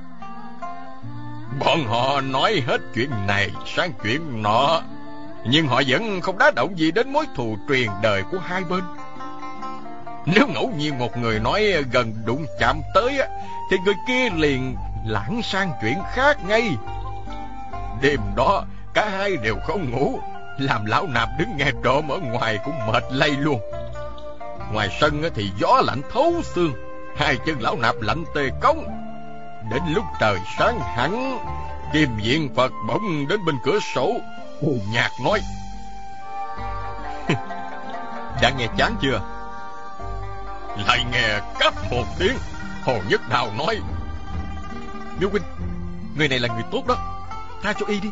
Bọn họ nói hết chuyện này sang chuyện nọ, nhưng họ vẫn không đá động gì đến mối thù truyền đời của hai bên. Nếu ngẫu nhiên một người nói gần đụng chạm tới, thì người kia liền lãng sang chuyện khác ngay. Đêm đó cả hai đều không ngủ, làm lão nạp đứng nghe trộm ở ngoài cũng mệt lay luôn. Ngoài sân thì gió lạnh thấu xương, hai chân lão nạp lạnh tê cống. Đến lúc trời sáng hẳn, Kim Diện Phật bỗng đến bên cửa sổ, nhạt nói: đã nghe chán chưa? Lại nghe cắp một tiếng. Hồ Nhất Đào nói: Miêu huynh, người này là người tốt đó, tha cho y đi.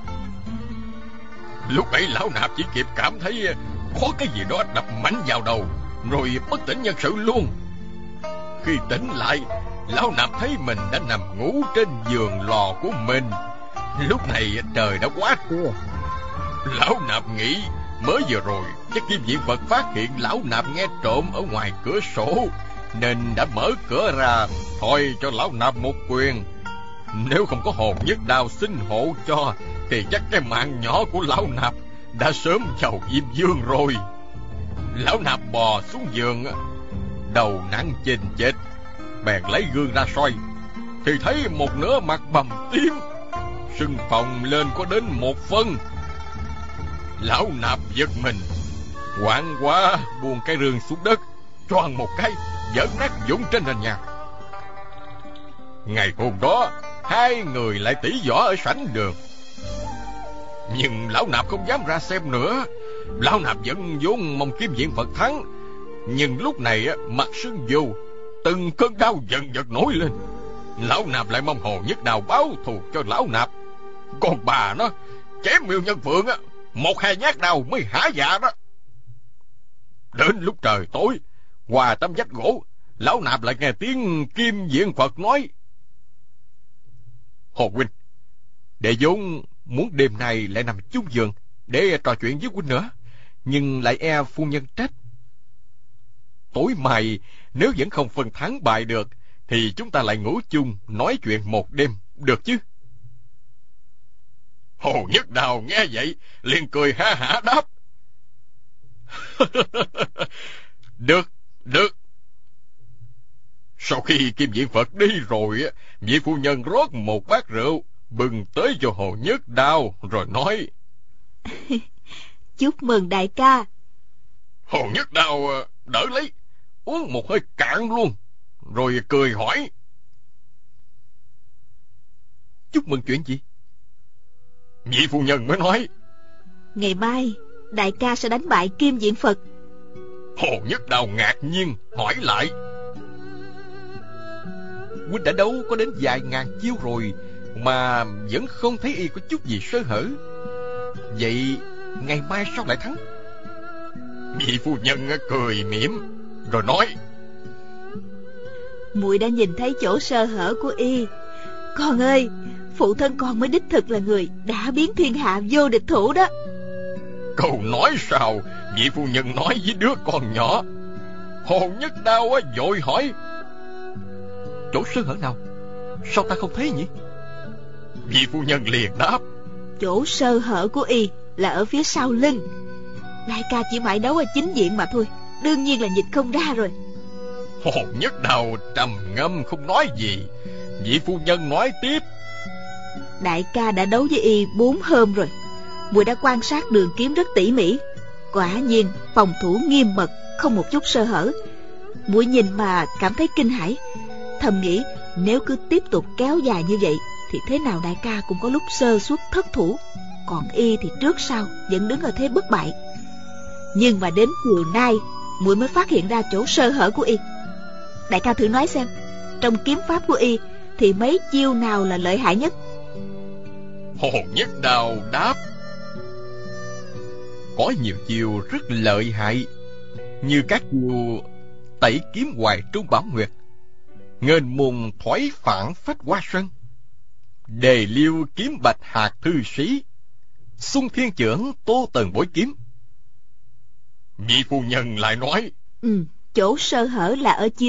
Lúc ấy lão nạp chỉ kịp cảm thấy có cái gì đó đập mạnh vào đầu, rồi bất tỉnh nhân sự luôn. Khi tỉnh lại, lão nạp thấy mình đã nằm ngủ trên giường lò của mình. Lúc này trời đã quá trưa. Lão nạp nghĩ mới vừa rồi chắc Kim Diện Phật phát hiện lão nạp nghe trộm ở ngoài cửa sổ, nên đã mở cửa ra thôi cho lão nạp một quyền. Nếu không có Hồ Nhất Đao xin hộ cho, thì chắc cái mạng nhỏ của lão nạp đã sớm vào Diêm Dương rồi. Lão nạp bò xuống giường, đầu nặng chình chịch, bèn lấy gương ra soi, thì thấy một nửa mặt bầm tím, sưng phồng lên có đến một phân. Lão nạp giật mình, hoảng quá buông cái rương xuống đất, choàng một cái vỡ nát vụn trên nền nhà. Ngày hôm đó hai người lại tỉ võ ở sảnh đường, nhưng lão nạp không dám ra xem nữa. Lão nạp vẫn vốn mong Kim Diện Phật thắng, nhưng lúc này mặt sưng vô, từng cơn đau dần dần nổi lên. Lão nạp lại mong Hồ Nhất Đào báo thù cho lão nạp. Còn bà nó chém Miêu Nhân Phượng á, một hai nhát đau mới hả dạ đó. Đến lúc trời tối, qua tấm vách gỗ, lão nạp lại nghe tiếng Kim Diện Phật nói: Hồ huynh, đệ vốn muốn đêm nay lại nằm chung giường để trò chuyện với huynh nữa, nhưng lại e phu nhân trách. Tối mai nếu vẫn không phân thắng bại được, thì chúng ta lại ngủ chung nói chuyện một đêm, được chứ? Hồ Nhất Đào nghe vậy liền cười ha hả đáp: Được, được. Sau khi Kim Diện Phật đi rồi, vị phu nhân rót một bát rượu bừng tới cho Hồ Nhất Đào, rồi nói: Chúc mừng đại ca. Hồ Nhất Đào đỡ lấy, uống một hơi cạn luôn, rồi cười hỏi: Chúc mừng chuyện gì? Vị phu nhân mới nói: Ngày mai đại ca sẽ đánh bại Kim Diện Phật. Hồ Nhất Đào ngạc nhiên hỏi lại: huynh đã đấu có đến vài ngàn chiêu rồi mà vẫn không thấy y có chút gì sơ hở, vậy ngày mai sao lại thắng? Vị phu nhân cười mỉm rồi nói: Muội đã nhìn thấy chỗ sơ hở của y. Con ơi, phụ thân con mới đích thực là người đã biến thiên hạ vô địch thủ đó. Câu nói sao vị phu nhân nói với đứa con nhỏ? Hồ Nhất Đao vội hỏi: Chỗ sơ hở nào? Sao ta không thấy nhỉ? Vị phu nhân liền đáp: Chỗ sơ hở của y là ở phía sau lưng. Đại ca chỉ mãi đấu ở chính diện mà thôi, đương nhiên là nhìn không ra rồi. Hồ Nhất Đào trầm ngâm không nói gì. Vị phu nhân nói tiếp: Đại ca đã đấu với y bốn hôm rồi. Muội đã quan sát đường kiếm rất tỉ mỉ, quả nhiên phòng thủ nghiêm mật, không một chút sơ hở. Muội nhìn mà cảm thấy kinh hãi, thầm nghĩ nếu cứ tiếp tục kéo dài như vậy thì thế nào đại ca cũng có lúc sơ suất thất thủ, còn y thì trước sau vẫn đứng ở thế bất bại. Nhưng mà đến chiều nay muội mới phát hiện ra chỗ sơ hở của y. Đại ca thử nói xem, trong kiếm pháp của y thì mấy chiêu nào là lợi hại nhất? Hồ Nhất Đào đáp: Có nhiều chiêu rất lợi hại, như các chiêu tẩy kiếm hoài trung bảo nguyệt, nghênh mùng thoái phản phách hoa sơn, đề liêu kiếm bạch hạt thư sĩ, xung thiên chưởng tô tần bối kiếm. Vị phu nhân lại nói: Ừ, chỗ sơ hở là ở chiêu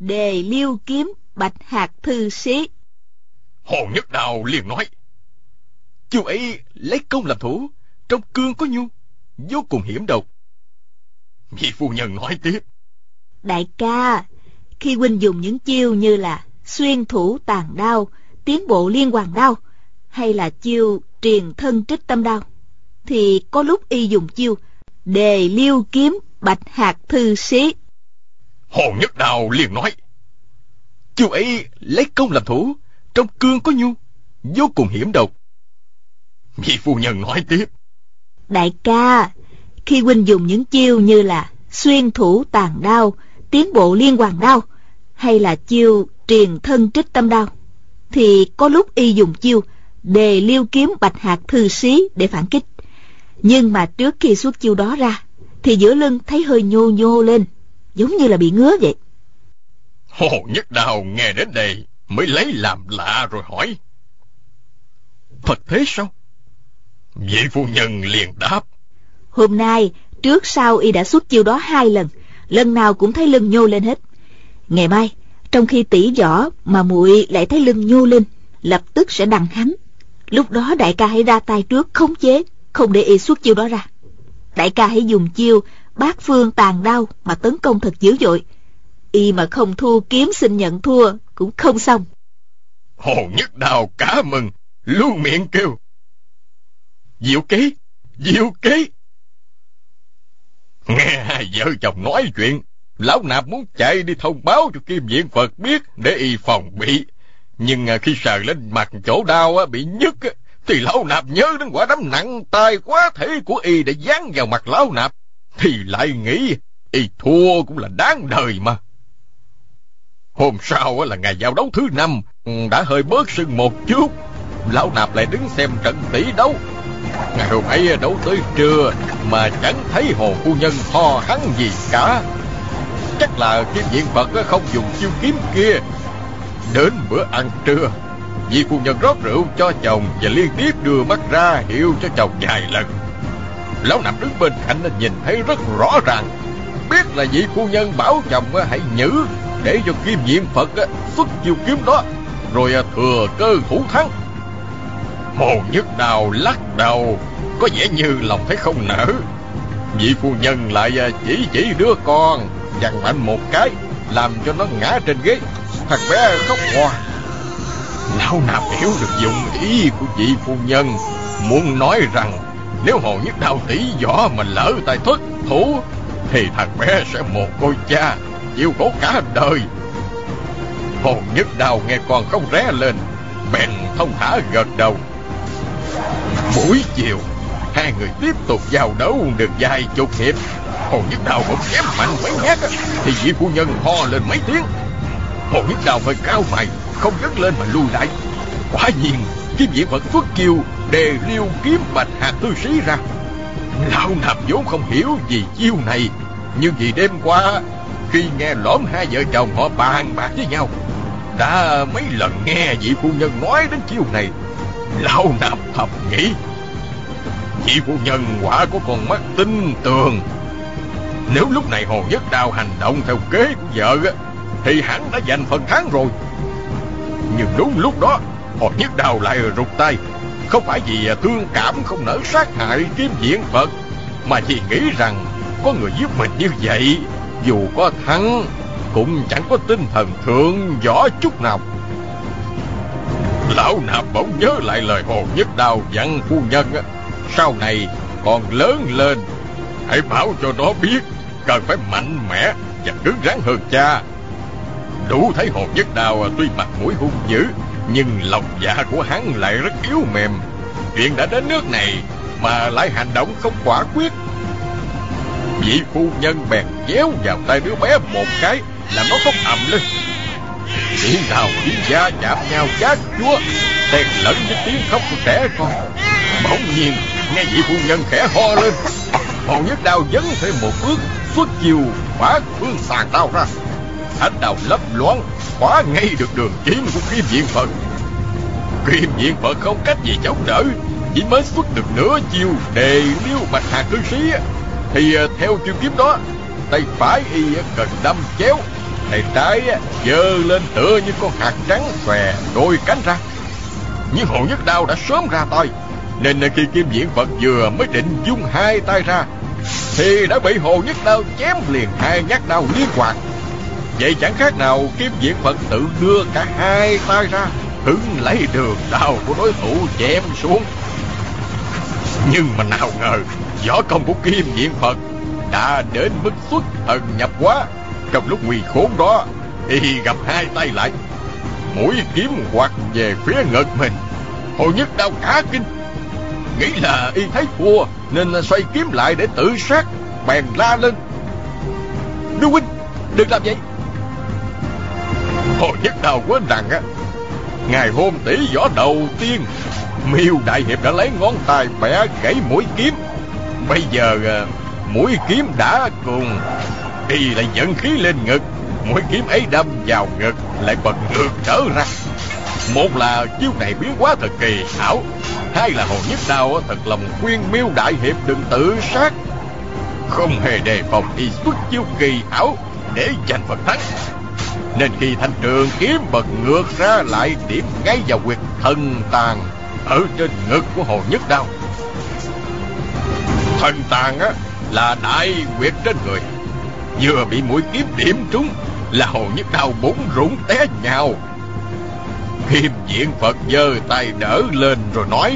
Đề Liêu kiếm Bạch Hạc thư sĩ. Hồ Nhất Đào liền nói: chiêu ấy lấy công làm thủ, trong cương có nhu, vô cùng hiểm độc. Vị phu nhân nói tiếp: đại ca, khi huynh dùng những chiêu như là xuyên thủ tàn đao, tiến bộ liên hoàn đao, hay là chiêu triền thân trích tâm đao, thì có lúc y dùng chiêu Đề Liêu kiếm Bạch Hạc thư sĩ. Hồ Nhất Đào liền nói: chiêu ấy lấy công làm thủ, trong cương có nhu, vô cùng hiểm độc. Vị phu nhân nói tiếp: đại ca, khi huynh dùng những chiêu như là xuyên thủ tàn đao, tiến bộ liên hoàn đao, hay là chiêu triền thân trích tâm đao, thì có lúc y dùng chiêu Đề Liêu kiếm Bạch Hạc thư sĩ để phản kích. Nhưng mà trước khi xuất chiêu đó ra, thì giữa lưng thấy hơi nhô nhô lên, giống như là bị ngứa vậy. Hồ Nhất Đào nghe đến đây mới lấy làm lạ rồi hỏi: thật thế sao? Vị phu nhân liền đáp: hôm nay trước sau y đã xuất chiêu đó hai lần, lần nào cũng thấy lưng nhô lên hết. Ngày mai trong khi tỉ võ mà muội lại thấy lưng nhô lên, lập tức sẽ đằng hắn. Lúc đó đại ca hãy ra tay trước khống chế, không để y xuất chiêu đó ra. Đại ca hãy dùng chiêu bát phương tàn đao mà tấn công thật dữ dội. Y mà không thua kiếm xin nhận thua cũng không xong. Hồ Nhất Đào cả mừng, luôn miệng kêu: diệu kế, diệu kế. Nghe hai vợ chồng nói chuyện, lão nạp muốn chạy đi thông báo cho Kim Diện Phật biết để y phòng bị. Nhưng khi sờ lên mặt chỗ đau bị nhức, thì lão nạp nhớ đến quả đấm nặng tay quá thể của y để giáng vào mặt lão nạp, thì lại nghĩ y thua cũng là đáng đời mà. Hôm sau là ngày giao đấu thứ năm, đã hơi bớt sưng một chút, lão nạp lại đứng xem trận tỷ đấu. Ngày hôm ấy đấu tới trưa mà chẳng thấy Hồ phu nhân ho hắn gì cả. Chắc là Kim Diện Phật không dùng chiêu kiếm kia. Đến bữa ăn trưa, vị phu nhân rót rượu cho chồng và liên tiếp đưa mắt ra hiệu cho chồng vài lần. Lão nạp đứng bên cạnh nhìn thấy rất rõ ràng, biết là vị phu nhân bảo chồng hãy nhử để cho Kim Diện Phật xuất chiêu kiếm đó, rồi thừa cơ thủ thắng. Hồ Nhất Đào lắc đầu, có vẻ như lòng thấy không nỡ. Vị phu nhân lại chỉ chỉ đứa con, giằng mạnh một cái, làm cho nó ngã trên ghế. Thằng bé khóc hoa. Lão nạp hiểu được dụng ý của vị phu nhân, muốn nói rằng nếu Hồ Nhất Đào tỷ võ mà lỡ tay thất thủ, thì thằng bé sẽ mồ côi cha, chịu khổ cả đời. Hồ Nhất Đào nghe con không ré lên, bèn thông thả gật đầu. Buổi chiều, hai người tiếp tục giao đấu được vài chục hiệp. Hồ Nhất Đào bỗng chém mạnh mấy nhát, thì vị phu nhân ho lên mấy tiếng. Hồ Nhất Đào hơi cao mày, không dứt lên mà lùi lại. Quả nhiên Kim Diện Phật xuất chiêu Đề Liêu kiếm Bạch Hạc thư sĩ ra. Lão nạp vốn không hiểu gì chiêu này, nhưng vì đêm qua khi nghe lõm hai vợ chồng họ bàn bạc với nhau, đã mấy lần nghe vị phu nhân nói đến chiêu này, lão nạp thầm nghĩ vị phu nhân quả có con mắt tinh tường. Nếu lúc này Hồ Nhất Đào hành động theo kế của vợ thì hắn đã giành phần thắng rồi. Nhưng đúng lúc đó Hồ Nhất Đào lại rụt tay, không phải vì thương cảm không nỡ sát hại Kim Diện Phật, mà vì nghĩ rằng có người giúp mình như vậy, dù có thắng cũng chẳng có tinh thần thượng võ chút nào. Lão nạp bỗng nhớ lại lời Hồ Nhất Đào dặn phu nhân, sau này còn lớn lên hãy bảo cho nó biết cần phải mạnh mẽ và cứng rắn hơn cha. Đủ thấy Hồ Nhất Đào tuy mặt mũi hung dữ, nhưng lòng dạ của hắn lại rất yếu mềm. Chuyện đã đến nước này mà lại hành động không quả quyết. Vị phu nhân bèn déo vào tay đứa bé một cái, làm nó khóc ầm lên. Tiếng nào tiếng da chạm nhau chát chúa, xen lẫn với tiếng khóc của trẻ con. Bỗng nhiên nghe vị phu nhân khẽ ho lên. Hồ Nhất Đào dấn thêm một bước, xuất chiêu phá phương sàn đao ra. Ánh đao lấp loáng khóa ngay được đường kiếm của Kim Diện Phật. Kim Diện Phật không cách gì chống đỡ, chỉ mới xuất được nửa chiêu Đề Liêu Bạch Hạc thư sĩ, thì theo chiêu kiếm đó, tay phải y cần đâm chéo, tay trái giơ lên tựa như con hạt trắng xòe đôi cánh ra. Nhưng Hồ Nhất Đao đã sớm ra tay, nên khi Kim Diện Phật vừa mới định dung hai tay ra thì đã bị Hồ Nhất Đao chém liền hai nhát đao liên hoàn. Vậy chẳng khác nào Kim Diện Phật tự đưa cả hai tay ra hứng lấy đường đao của đối thủ chém xuống. Nhưng mà nào ngờ võ công của Kim Diện Phật đã đến mức xuất thần nhập hóa. Trong lúc nguy khốn đó, y gặp hai tay lại, mũi kiếm quạt về phía ngực mình. Hồ Nhất Đao cả kinh, nghĩ là y thấy thua nên xoay kiếm lại để tự sát, bèn la lên: "Đương huynh, đừng làm vậy!" Hồ Nhất Đao quên rằng á, ngày hôm tỷ võ đầu tiên, Miêu đại hiệp đã lấy ngón tay bẻ gãy mũi kiếm. Bây giờ mũi kiếm đã cùng, y lại dẫn khí lên ngực, mũi kiếm ấy đâm vào ngực lại bật ngược trở ra. Một là chiêu này biến hóa thật kỳ hảo, hai là Hồ Nhất Đao thật lòng khuyên Miêu đại hiệp đừng tự sát, không hề đề phòng y xuất chiêu kỳ hảo để giành phần thắng. Nên khi thanh trường kiếm bật ngược ra lại điểm ngay vào huyệt thần tàn ở trên ngực của Hồ Nhất Đao. Thần tàn á là đại huyệt trên người, vừa bị mũi kiếm điểm trúng là Hồ Nhất Đao bủn rủn té nhào. Kim Diện Phật giơ tay đỡ lên rồi nói: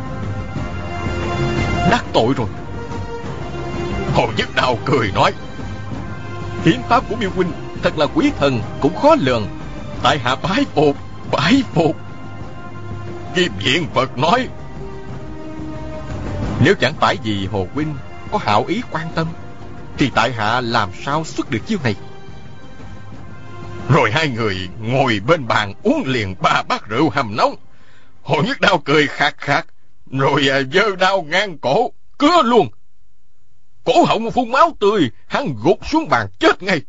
"Đắc tội rồi." Hồ Nhất Đao cười nói: "Hiến pháp của Miêu huynh thật là quý thần cũng khó lường, tại hạ bái phục, bái phục." Kim Diện Phật nói: "Nếu chẳng phải vì Hồ huynh có hảo ý quan tâm thì tại hạ làm sao xuất được chiêu này." Rồi hai người ngồi bên bàn uống liền ba bát rượu hầm nóng. Hồ Nhất Đao cười khạc khạc, rồi giơ đao ngang cổ cứa luôn. Cổ họng phun máu tươi, hắn gục xuống bàn chết ngay.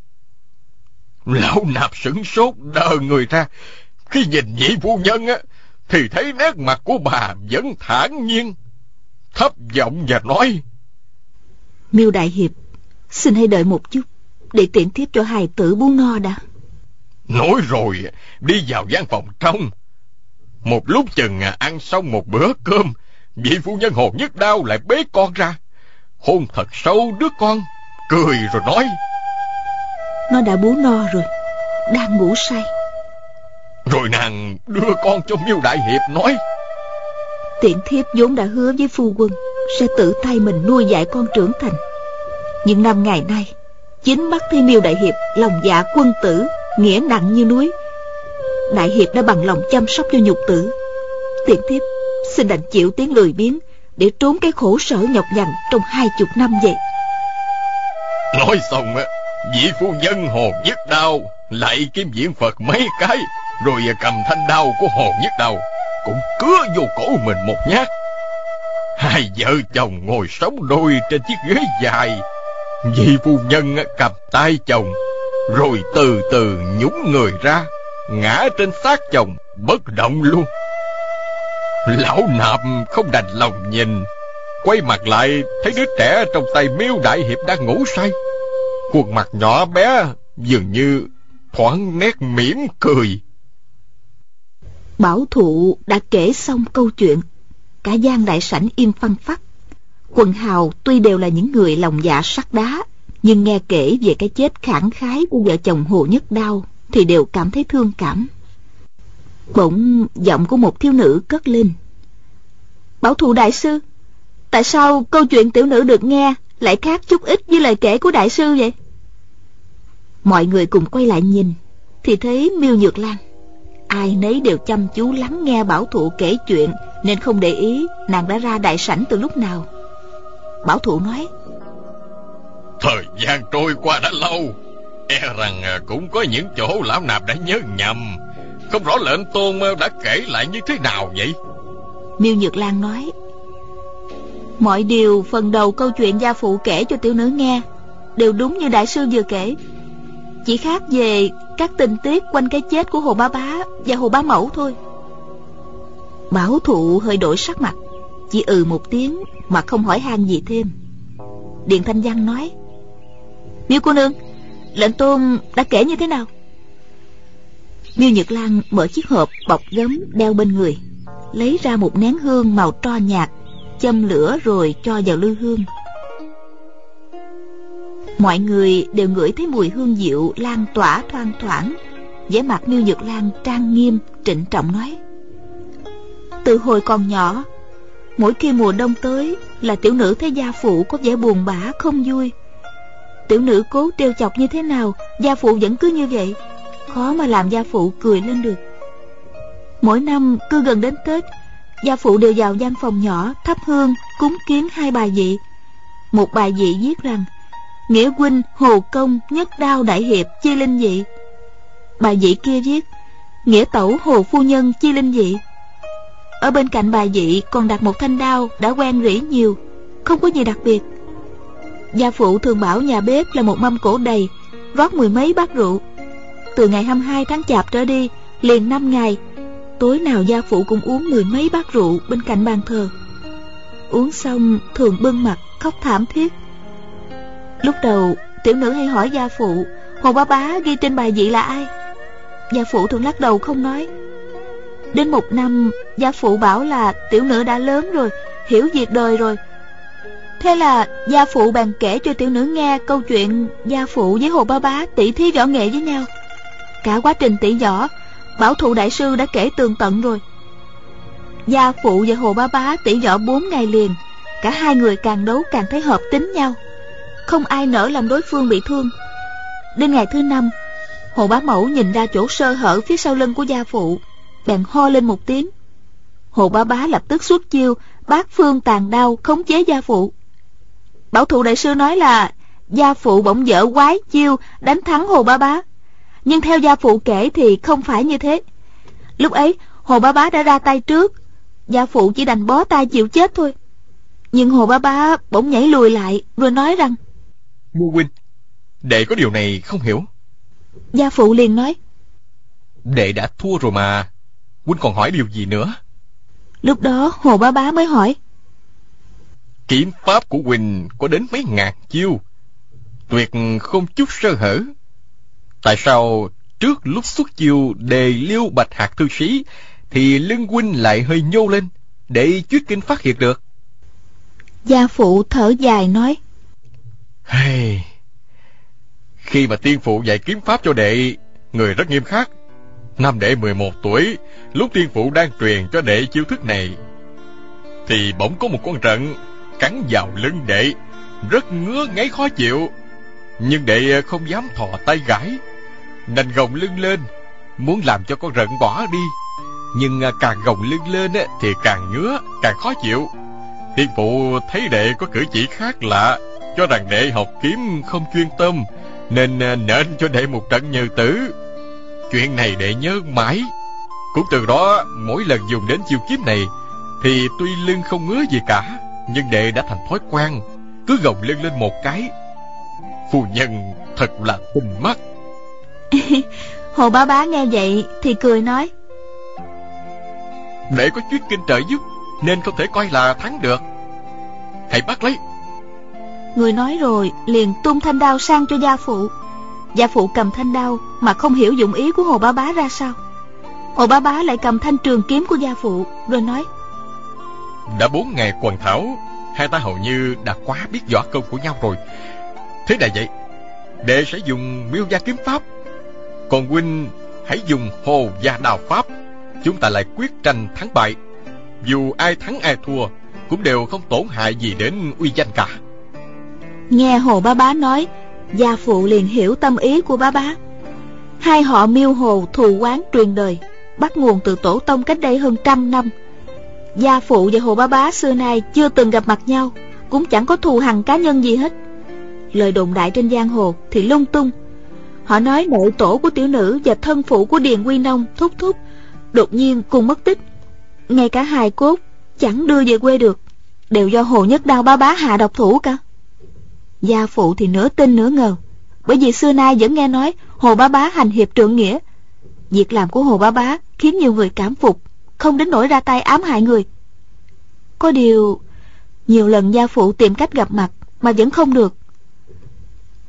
Lão Nạp sửng sốt đờ người ra, khi nhìn vị phu nhân á thì thấy nét mặt của bà vẫn thản nhiên, thấp giọng và nói: "Miêu đại hiệp, xin hãy đợi một chút, để tiện tiếp cho hài tử bú no đã." Nói rồi đi vào gian phòng trong. Một lúc chừng ăn xong một bữa cơm, vị phu nhân Hồ Nhất Đao lại bế con ra, hôn thật sâu đứa con, cười rồi nói: "Nó đã bú no rồi, đang ngủ say." Rồi nàng đưa con cho Miêu đại hiệp nói: "Tiện thiếp vốn đã hứa với phu quân sẽ tự tay mình nuôi dạy con trưởng thành, nhưng năm ngày nay chính mắt thấy Miêu đại hiệp lòng dạ quân tử, nghĩa nặng như núi. Đại hiệp đã bằng lòng chăm sóc cho nhục tử, tiện thiếp xin đành chịu tiếng lười biếng để trốn cái khổ sở nhọc nhằn trong hai chục năm vậy." Nói xong á, vị phu nhân Hồ Nhất Đao lại Kim Diện Phật mấy cái, rồi cầm thanh đao của Hồ Nhất Đao cũng cứa vô cổ mình một nhát. Hai vợ chồng ngồi sống đôi trên chiếc ghế dài. Vị phu nhân cầm tay chồng, rồi từ từ nhúng người ra, ngã trên xác chồng bất động luôn. Lão Nạp không đành lòng nhìn, quay mặt lại thấy đứa trẻ trong tay Miêu đại hiệp đang ngủ say. Khuôn mặt nhỏ bé dường như thoáng nét mỉm cười. Bảo Thụ đã kể xong câu chuyện, cả gian đại sảnh im phăng phắc. Quần hào tuy đều là những người lòng dạ sắt đá, nhưng nghe kể về cái chết khẳng khái của vợ chồng Hồ Nhất Đao thì đều cảm thấy thương cảm. Bỗng giọng của một thiếu nữ cất lên: "Bảo Thụ đại sư, tại sao câu chuyện tiểu nữ được nghe lại khác chút ít với lời kể của đại sư vậy?" Mọi người cùng quay lại nhìn thì thấy Miêu Nhược Lan. Ai nấy đều chăm chú lắng nghe Bảo Thụ kể chuyện, nên không để ý nàng đã ra đại sảnh từ lúc nào. Bảo Thụ nói: "Thời gian trôi qua đã lâu, e rằng cũng có những chỗ lão Nạp đã nhớ nhầm, không rõ lệnh tôn đã kể lại như thế nào vậy?" Miêu Nhược Lan nói: "Mọi điều phần đầu câu chuyện gia phụ kể cho tiểu nữ nghe đều đúng như đại sư vừa kể, chỉ khác về các tình tiết quanh cái chết của Hồ Bá Bá và Hồ Bá Mẫu thôi." Bảo Thụ hơi đổi sắc mặt, chỉ ừ một tiếng mà không hỏi han gì thêm. Điền Thanh Văn nói: "Miêu cô nương, lệnh tôn đã kể như thế nào? Miêu Nhược Lan mở chiếc hộp bọc gấm đeo bên người, lấy ra một nén hương màu tro nhạt, châm lửa rồi cho vào lư hương. Mọi người đều ngửi thấy mùi hương diệu lan tỏa thoang thoảng. vẻ mặt Miêu Nhược Lan trang nghiêm trịnh trọng nói: từ hồi còn nhỏ, mỗi khi mùa đông tới là tiểu nữ thấy gia phụ có vẻ buồn bã không vui. Tiểu nữ cố trêu chọc như thế nào, gia phụ vẫn cứ như vậy, khó mà làm gia phụ cười lên được. Mỗi năm cứ gần đến Tết, gia phụ đều vào gian phòng nhỏ thắp hương cúng kiến hai bài vị. Một bài vị viết rằng: nghĩa huynh Hồ Công nhất đao đại hiệp chi linh vị. Bài vị kia viết: nghĩa tẩu Hồ Phu Nhân chi linh vị. Ở bên cạnh bài vị còn đặt một thanh đao đã quen rỉ nhiều, không có gì đặc biệt. Gia phụ thường bảo nhà bếp là một mâm cổ đầy, rót mười mấy bát rượu. Từ ngày hai mươi hai tháng Chạp trở đi, liền năm ngày, tối nào gia phụ cũng uống mười mấy bát rượu bên cạnh bàn thờ. Uống xong thường bưng mặt khóc thảm thiết. Lúc đầu tiểu nữ hay hỏi gia phụ Hồ Bá Bá ghi trên bài vị là ai. Gia phụ thường lắc đầu không nói. Đến một năm, gia phụ bảo là tiểu nữ đã lớn rồi, hiểu việc đời rồi. Thế là gia phụ bèn kể cho tiểu nữ nghe câu chuyện gia phụ với Hồ Bá Bá tỷ thí võ nghệ với nhau. Cả quá trình tỷ võ, Bảo Thụ đại sư đã kể tường tận rồi. Gia phụ và Hồ Bá Bá tỷ võ bốn ngày liền, cả hai người càng đấu càng thấy hợp tính nhau, không ai nỡ làm đối phương bị thương. Đến ngày thứ năm, Hồ Bá Mẫu nhìn ra chỗ sơ hở phía sau lưng của gia phụ, bèn ho lên một tiếng. Hồ Bá Bá lập tức xuất chiêu bát phương tàn đao khống chế gia phụ. Bảo Thụ đại sư nói là gia phụ bỗng dở quái chiêu đánh thắng Hồ Bá Bá, nhưng theo gia phụ kể thì không phải như thế. Lúc ấy Hồ Bá Bá đã ra tay trước, gia phụ chỉ đành bó tay chịu chết thôi. Nhưng Hồ Bá Bá bỗng nhảy lùi lại rồi nói rằng: Ngô huynh, đệ có điều này không hiểu. Gia phụ liền nói: đệ đã thua rồi mà, huynh còn hỏi điều gì nữa? Lúc đó Hồ Bá Bá mới hỏi: kiếm pháp của huynh có đến mấy ngàn chiêu, tuyệt không chút sơ hở. Tại sao trước lúc xuất chiêu đề liêu bạch hạt thư sĩ thì lưng huynh lại hơi nhô lên để Chuyết Kinh phát hiện được? Gia phụ thở dài nói: hey, khi mà tiên phụ dạy kiếm pháp cho đệ, người rất nghiêm khắc. Năm đệ mười một tuổi, lúc tiên phụ đang truyền cho đệ chiêu thức này, thì bỗng có một con rận cắn vào lưng đệ, rất ngứa ngáy khó chịu. Nhưng đệ không dám thò tay gãi, đành gồng lưng lên, muốn làm cho con rận bỏ đi. Nhưng càng gồng lưng lên thì càng ngứa, càng khó chịu. Tiên phụ thấy đệ có cử chỉ khác lạ, cho rằng đệ học kiếm không chuyên tâm, nên nện cho đệ một trận nhừ tử. Chuyện này đệ nhớ mãi. Cũng từ đó mỗi lần dùng đến chiêu kiếm này thì tuy lưng không ngứa gì cả, nhưng đệ đã thành thói quen, cứ gồng lưng lên một cái. Phu nhân thật là tinh mắt. Hồ Bá Bá nghe vậy thì cười nói: đệ có Chuyết Kinh trợ giúp nên không thể coi là thắng được. Hãy bắt lấy. Người nói rồi liền tung thanh đao sang cho gia phụ. Gia phụ cầm thanh đao mà không hiểu dụng ý của Hồ Bá Bá ra sao. Hồ Bá Bá lại cầm thanh trường kiếm của gia phụ rồi nói: đã bốn ngày quần thảo, hai ta hầu như đã quá biết võ công của nhau rồi. Thế là vậy, đệ sẽ dùng Miêu gia kiếm pháp, còn huynh hãy dùng Hồ gia đao pháp. Chúng ta lại quyết tranh thắng bại, dù ai thắng ai thua cũng đều không tổn hại gì đến uy danh cả. Nghe Hồ Bá Bá nói, gia phụ liền hiểu tâm ý của Bá Bá. Hai họ Miêu Hồ thù oán truyền đời, bắt nguồn từ tổ tông cách đây hơn trăm năm. Gia phụ và Hồ Bá Bá xưa nay chưa từng gặp mặt nhau, cũng chẳng có thù hằn cá nhân gì hết. Lời đồn đại trên giang hồ thì lung tung. Họ nói nội tổ của tiểu nữ và thân phụ của Điền Quy Nông Thúc Thúc đột nhiên cùng mất tích, ngay cả hài cốt chẳng đưa về quê được, đều do Hồ Nhất Đao Bá Bá hạ độc thủ cả. Gia phụ thì nửa tin nửa ngờ, bởi vì xưa nay vẫn nghe nói Hồ Bá Bá hành hiệp trượng nghĩa. Việc làm của Hồ Bá Bá khiến nhiều người cảm phục, không đến nỗi ra tay ám hại người. Có điều nhiều lần gia phụ tìm cách gặp mặt mà vẫn không được.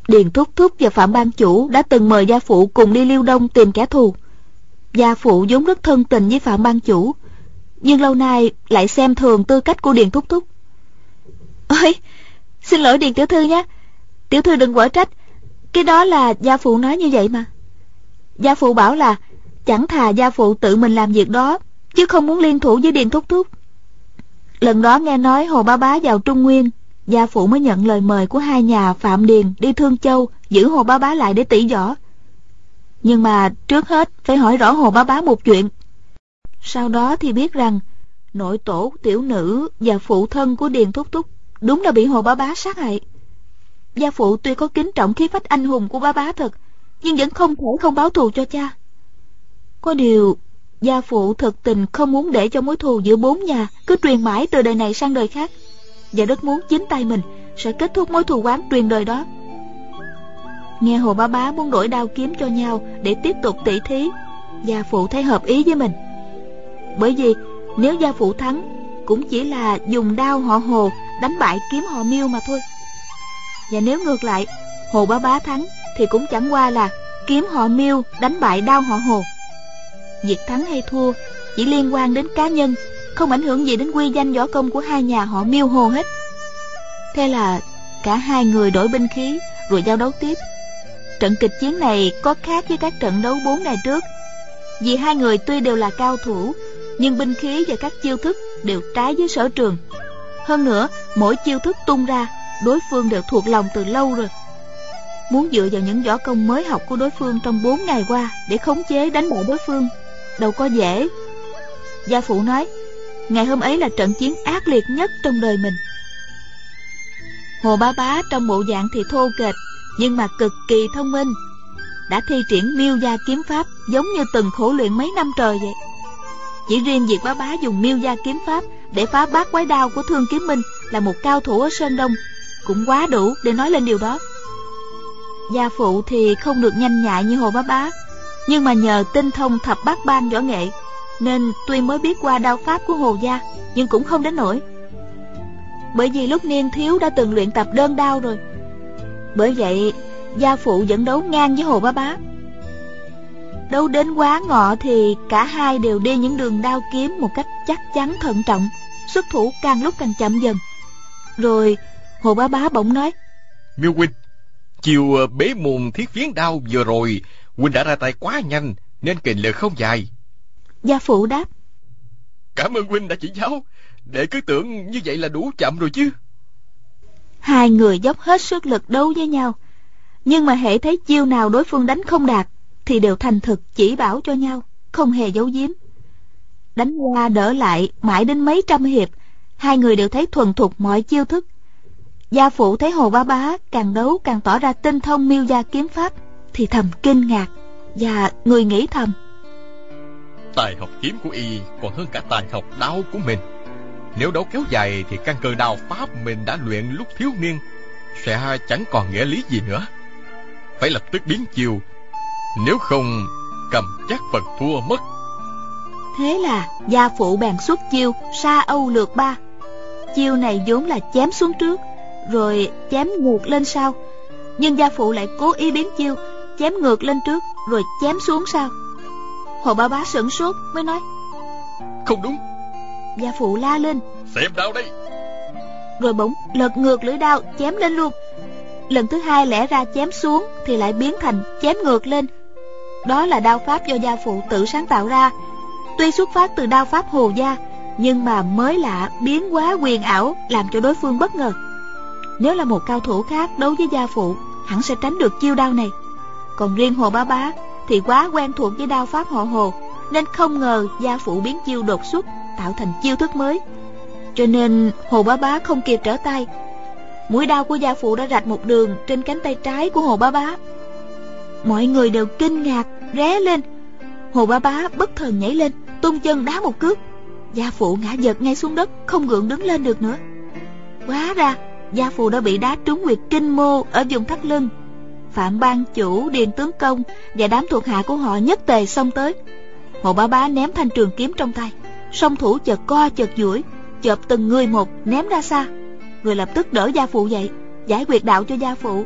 Điền Thúc Thúc và Phạm ban chủ đã từng mời gia phụ cùng đi Liêu Đông tìm kẻ thù. Gia phụ vốn rất thân tình với Phạm ban chủ, nhưng lâu nay lại xem thường tư cách của Điền Thúc Thúc. Ôi, xin lỗi Điền tiểu thư nhé, tiểu thư đừng quở trách. Cái đó là gia phụ nói như vậy mà. Gia phụ bảo là chẳng thà gia phụ tự mình làm việc đó, chứ không muốn liên thủ với Điền Thúc Thúc. Lần đó nghe nói Hồ Bá Bá vào Trung Nguyên, gia phụ mới nhận lời mời của hai nhà Phạm Điền đi Thương Châu, giữ Hồ Bá Bá lại để tỉ võ. Nhưng mà trước hết phải hỏi rõ Hồ Bá Bá một chuyện. Sau đó thì biết rằng nội tổ tiểu nữ và phụ thân của Điền Thúc Thúc đúng là bị Hồ Bá Bá sát hại. Gia phụ tuy có kính trọng khí phách anh hùng của Bá Bá thật, nhưng vẫn không thể không báo thù cho cha. Có điều gia phụ thực tình không muốn để cho mối thù giữa bốn nhà cứ truyền mãi từ đời này sang đời khác, và rất muốn chính tay mình sẽ kết thúc mối thù oán truyền đời đó. Nghe Hồ Bá Bá muốn đổi đao kiếm cho nhau để tiếp tục tỷ thí, gia phụ thấy hợp ý với mình. Bởi vì nếu gia phụ thắng cũng chỉ là dùng đao họ Hồ đánh bại kiếm họ Miêu mà thôi. Và nếu ngược lại Hồ Bá Bá thắng thì cũng chẳng qua là kiếm họ Miêu đánh bại đao họ Hồ. Việc thắng hay thua chỉ liên quan đến cá nhân, không ảnh hưởng gì đến uy danh võ công của hai nhà họ Miêu Hồ hết. Thế là cả hai người đổi binh khí rồi giao đấu tiếp. Trận kịch chiến này có khác với các trận đấu bốn ngày trước, vì hai người tuy đều là cao thủ, nhưng binh khí và các chiêu thức đều trái với sở trường. Hơn nữa, mỗi chiêu thức tung ra, đối phương đều thuộc lòng từ lâu rồi. Muốn dựa vào những võ công mới học của đối phương trong bốn ngày qua để khống chế đánh bại đối phương đâu có dễ. Gia phụ nói ngày hôm ấy là trận chiến ác liệt nhất trong đời mình. Hồ Bá Bá trong bộ dạng thì thô kệch, nhưng mà cực kỳ thông minh, đã thi triển Miêu gia kiếm pháp giống như từng khổ luyện mấy năm trời vậy. Chỉ riêng việc Bá Bá dùng Miêu gia kiếm pháp để phá bát quái đao của Thương Kiếm Minh là một cao thủ ở Sơn Đông cũng quá đủ để nói lên điều đó. Gia phụ thì không được nhanh nhạy như Hồ Bá Bá, nhưng mà nhờ tinh thông thập bát ban võ nghệ nên tuy mới biết qua đao pháp của Hồ gia nhưng cũng không đến nỗi. Bởi vì lúc niên thiếu đã từng luyện tập đơn đao rồi. Bởi vậy gia phụ vẫn đấu ngang với Hồ Bá Bá. Đấu đến quá ngọ thì cả hai đều đi những đường đao kiếm một cách chắc chắn thận trọng, xuất thủ càng lúc càng chậm dần. Rồi Hồ Bá Bá bỗng nói: Miêu huynh, chiều bế môn thiết phiến đao vừa rồi huynh đã ra tay quá nhanh nên kình lực không dài. Gia phụ đáp: Cảm ơn huynh đã chỉ giáo, để cứ tưởng như vậy là đủ chậm rồi chứ. Hai người dốc hết sức lực đấu với nhau, nhưng mà hễ thấy chiêu nào đối phương đánh không đạt thì đều thành thực chỉ bảo cho nhau, không hề giấu giếm. Đánh qua đỡ lại mãi đến mấy trăm hiệp, hai người đều thấy thuần thục mọi chiêu thức. Gia phụ thấy Hồ Bá Bá càng đấu càng tỏ ra tinh thông Miêu gia kiếm pháp thì thầm kinh ngạc, và người nghĩ thầm: Tài học kiếm của y còn hơn cả tài học đao của mình. Nếu đấu kéo dài thì căn cơ đao pháp mình đã luyện lúc thiếu niên sẽ chẳng còn nghĩa lý gì nữa. Phải lập tức biến chiêu, nếu không cầm chắc phần thua mất. Thế là gia phụ bèn xuất chiêu Sa Âu Lược Ba. Chiêu này vốn là chém xuống trước rồi chém ngược lên sau, nhưng gia phụ lại cố ý biến chiêu chém ngược lên trước rồi chém xuống sau. Hồ Bá Bá sửng sốt mới nói: Không đúng. Gia phụ la lên: Xem đao đây. Rồi bỗng lật ngược lưỡi đao chém lên luôn. Lần thứ hai lẽ ra chém xuống thì lại biến thành chém ngược lên. Đó là đao pháp do gia phụ tự sáng tạo ra, tuy xuất phát từ đao pháp Hồ gia, nhưng mà mới lạ biến hóa huyền ảo, làm cho đối phương bất ngờ. Nếu là một cao thủ khác đấu với gia phụ hẳn sẽ tránh được chiêu đao này. Còn riêng Hồ Bá Bá thì quá quen thuộc với đao pháp họ Hồ, nên không ngờ gia phụ biến chiêu đột xuất tạo thành chiêu thức mới. Cho nên Hồ Bá Bá không kịp trở tay, mũi đao của gia phụ đã rạch một đường trên cánh tay trái của Hồ Bá Bá. Mọi người đều kinh ngạc ré lên. Hồ Bá Bá bất thần nhảy lên, tung chân đá một cước. Gia phụ ngã giật ngay xuống đất, không gượng đứng lên được nữa. Hóa ra gia phụ đã bị đá trúng huyệt kinh mô ở vùng thắt lưng. Phạm ban chủ, Điền tướng công và đám thuộc hạ của họ nhất tề xông tới. Hồ Bá Bá ném thanh trường kiếm trong tay, song thủ chợt co chợt duỗi, chộp từng người một ném ra xa, rồi lập tức đỡ gia phụ dậy, giải huyệt đạo cho gia phụ.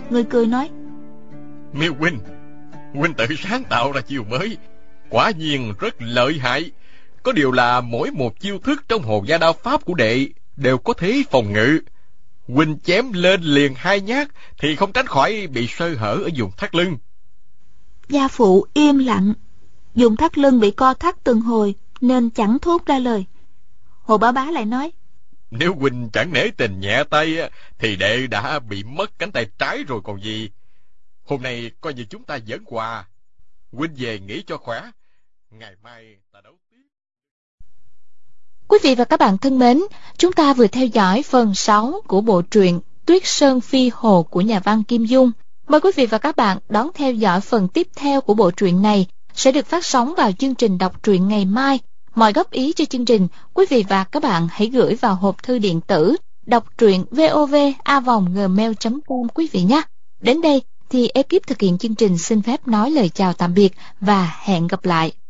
Người cười nói: Miêu huynh, huynh tự sáng tạo ra chiêu mới, quả nhiên rất lợi hại. Có điều là mỗi một chiêu thức trong Hồ Gia Đao pháp của đệ đều có thế phòng ngự. Huynh chém lên liền hai nhát thì không tránh khỏi bị sơ hở ở vùng thắt lưng. Gia phụ im lặng, dùng thắt lưng bị co thắt từng hồi nên chẳng thốt ra lời. Hồ Bá Bá lại nói: Nếu huynh chẳng nể tình nhẹ tay thì đệ đã bị mất cánh tay trái rồi còn gì. Hôm nay coi như chúng ta giỡn quà. Huynh về nghỉ cho khỏe, ngày mai ta đấu tiếp. Quý vị và các bạn thân mến, chúng ta vừa theo dõi phần sáu của bộ truyện Tuyết Sơn Phi Hồ của nhà văn Kim Dung. Mời quý vị và các bạn đón theo dõi phần tiếp theo của bộ truyện này sẽ được phát sóng vào chương trình đọc truyện ngày mai. Mọi góp ý cho chương trình, quý vị và các bạn hãy gửi vào hộp thư điện tử đọc truyện vov a vòng gmail chấm com quý vị nhé. Đến đây thì ekip thực hiện chương trình xin phép nói lời chào tạm biệt và hẹn gặp lại.